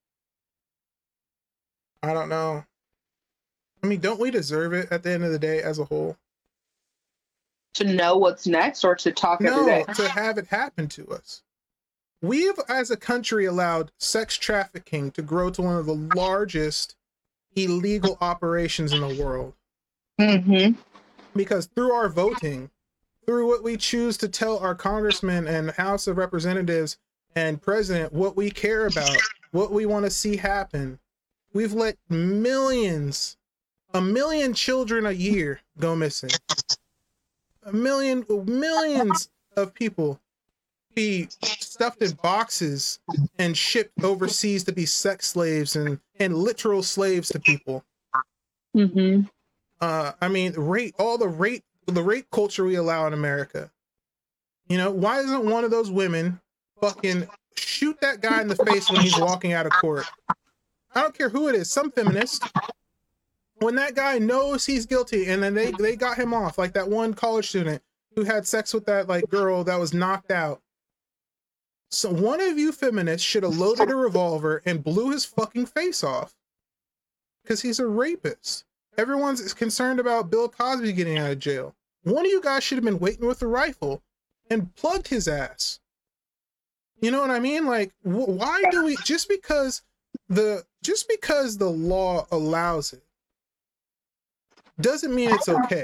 I don't know. I mean, don't we deserve it at the end of the day as a whole? To know what's next or to talk no, every day? No, to have it happen to us. We've, as a country, allowed sex trafficking to grow to one of the largest illegal operations in the world. Mm-hmm. Because through our voting, through what we choose to tell our congressmen and House of Representatives and president what we care about, what we want to see happen, we've let millions, a million children a year go missing. A million, millions of people be stuffed in boxes and shipped overseas to be sex slaves and, and literal slaves to people. Mm-hmm. Uh, I mean, rape, all the rape, the rape culture we allow in America. You know, why isn't one of those women fucking shoot that guy in the face when he's walking out of court? I don't care who it is, some feminist. When that guy knows he's guilty and then they, they got him off, like that one college student who had sex with that like girl that was knocked out. So one of you feminists should have loaded a revolver and blew his fucking face off. Because he's a rapist. Everyone's concerned about Bill Cosby getting out of jail. One of you guys should have been waiting with a rifle and plugged his ass. You know what I mean? Like, wh- why do we, just because the, just because the law allows it, doesn't mean it's okay.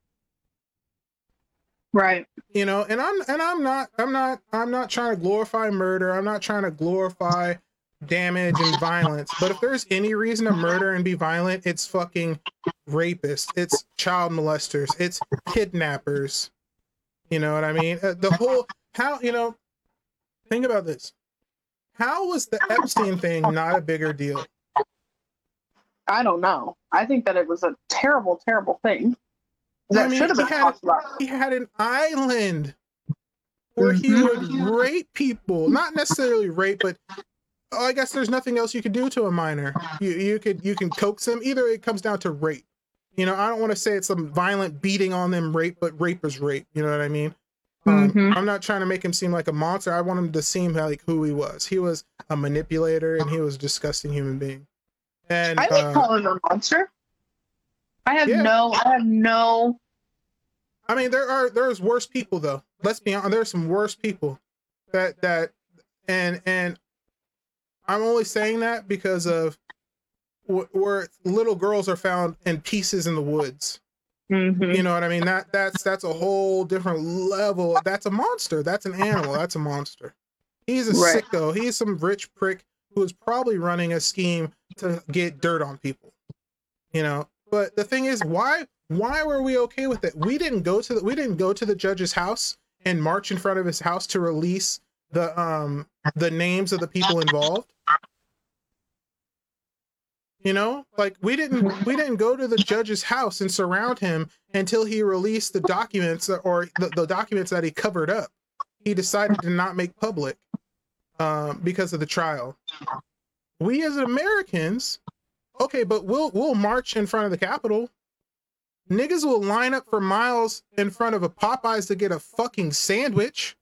Right. You know, and I'm and I'm not I'm not I'm not trying to glorify murder. I'm not trying to glorify damage and violence. But if there's any reason to murder and be violent, it's fucking rapists. It's child molesters. It's kidnappers. You know what I mean? Uh, the whole how, you know, think about this. How was the Epstein thing not a bigger deal? I don't know. I think that it was a terrible, terrible thing. That I mean, should have been he had, talked about. He had an island where he would rape people. Not necessarily rape, but oh, I guess there's nothing else you could do to a minor. You you could you can coax them. Either it comes down to rape. You know, I don't want to say it's some violent beating on them rape, but rape is rape. You know what I mean? Um, mm-hmm. I'm not trying to make him seem like a monster. I want him to seem like who he was. He was a manipulator and he was a disgusting human being. And I would uh, call him a monster. I have yeah. no, I have no. I mean, there are there's worse people though. Let's be honest. There's some worse people that that and and I'm only saying that because of wh- where little girls are found in pieces in the woods. Mm-hmm. You know what I mean? That that's that's a whole different level. That's a monster. That's an animal. That's a monster. He's a Right. sicko. He's some rich prick who is probably running a scheme to get dirt on people. You know. But the thing is, why why were we okay with it? We didn't go to the we didn't go to the judge's house and march in front of his house to release the um the names of the people involved. You know, like we didn't we didn't go to the judge's house and surround him until he released the documents or the, the documents that he covered up. He decided to not make public um, because of the trial. We as Americans, okay, but we'll we'll march in front of the Capitol. Niggas will line up for miles in front of a Popeyes to get a fucking sandwich.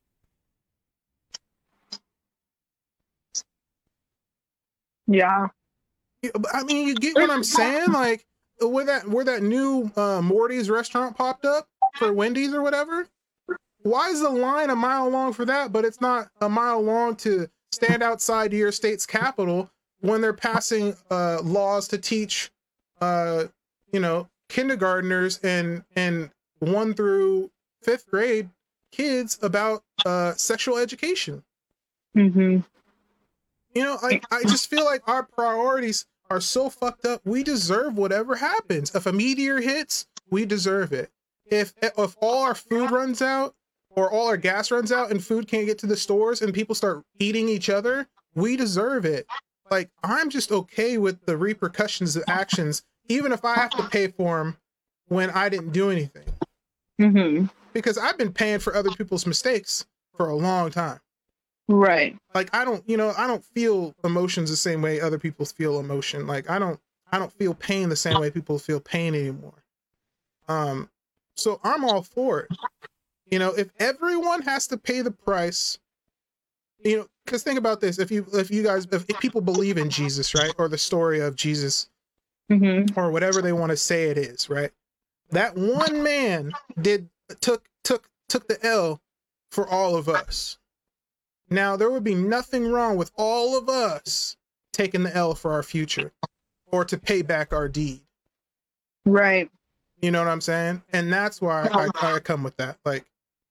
Yeah. I mean, you get what I'm saying? Like, where that where that new uh, Morty's restaurant popped up for Wendy's or whatever. Why is the line a mile long for that, but it's not a mile long to stand outside your state's capital when they're passing uh, laws to teach, uh, you know, kindergartners and and one through fifth grade kids about uh, sexual education? Mm-hmm. You know, like I just feel like our priorities are so fucked up. We deserve whatever happens. If a meteor hits, we deserve it. If if all our food runs out or all our gas runs out and food can't get to the stores and people start eating each other, we deserve it. Like, I'm just okay with the repercussions of actions, even if I have to pay for them when I didn't do anything. Mm-hmm. Because I've been paying for other people's mistakes for a long time. Right. Like, I don't, you know, I don't feel emotions the same way other people feel emotion. Like, I don't, I don't feel pain the same way people feel pain anymore. Um, so I'm all for it. You know, if everyone has to pay the price, you know, because think about this: if you, if you guys, if, if people believe in Jesus, right, or the story of Jesus, Mm-hmm. or whatever they want to say it is, right? That one man did took took took the L for all of us. Now, there would be nothing wrong with all of us taking the L for our future or to pay back our deed. Right. You know what I'm saying? And that's why I, I come with that. Like,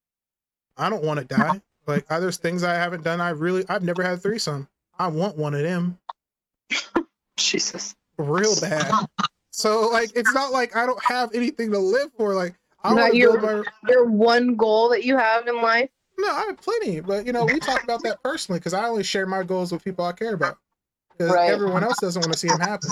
I don't want to die. Like, there's things I haven't done. I really, I've never had a threesome. I want one of them. Jesus. Real bad. So, like, it's not like I don't have anything to live for. Like, I Not want to your, build my... your one goal that you have in life? No, I have plenty, but you know, we talk about that personally because I only share my goals with people I care about. Because Right. everyone else doesn't want to see them happen.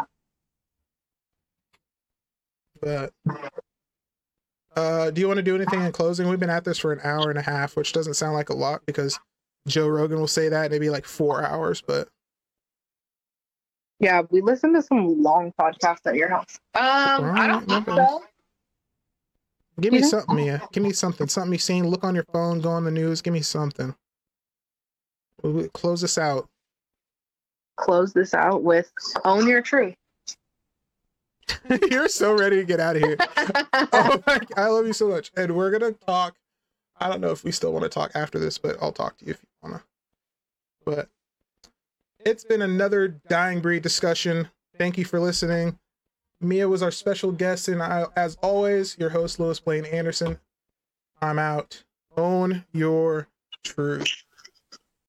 But uh, do you want to do anything in closing? We've been at this for an hour and a half, which doesn't sound like a lot because Joe Rogan will say that maybe like four hours. But Yeah, we listen to some long podcasts at your house. Um, I don't think so. Give me Mhm. something, Mia. Give me something. Something you've seen. Look on your phone. Go on the news. Give me something. We'll close this out. Close this out with Own Your Truth. You're so ready to get out of here. Oh my, I love you so much. And we're going to talk. I don't know if we still want to talk after this, but I'll talk to you if you want to. But it's been another Dying Breed discussion. Thank you for listening. Mia was our special guest, and I, as always, your host, Louis Blaine Anderson. I'm out. Own your truth.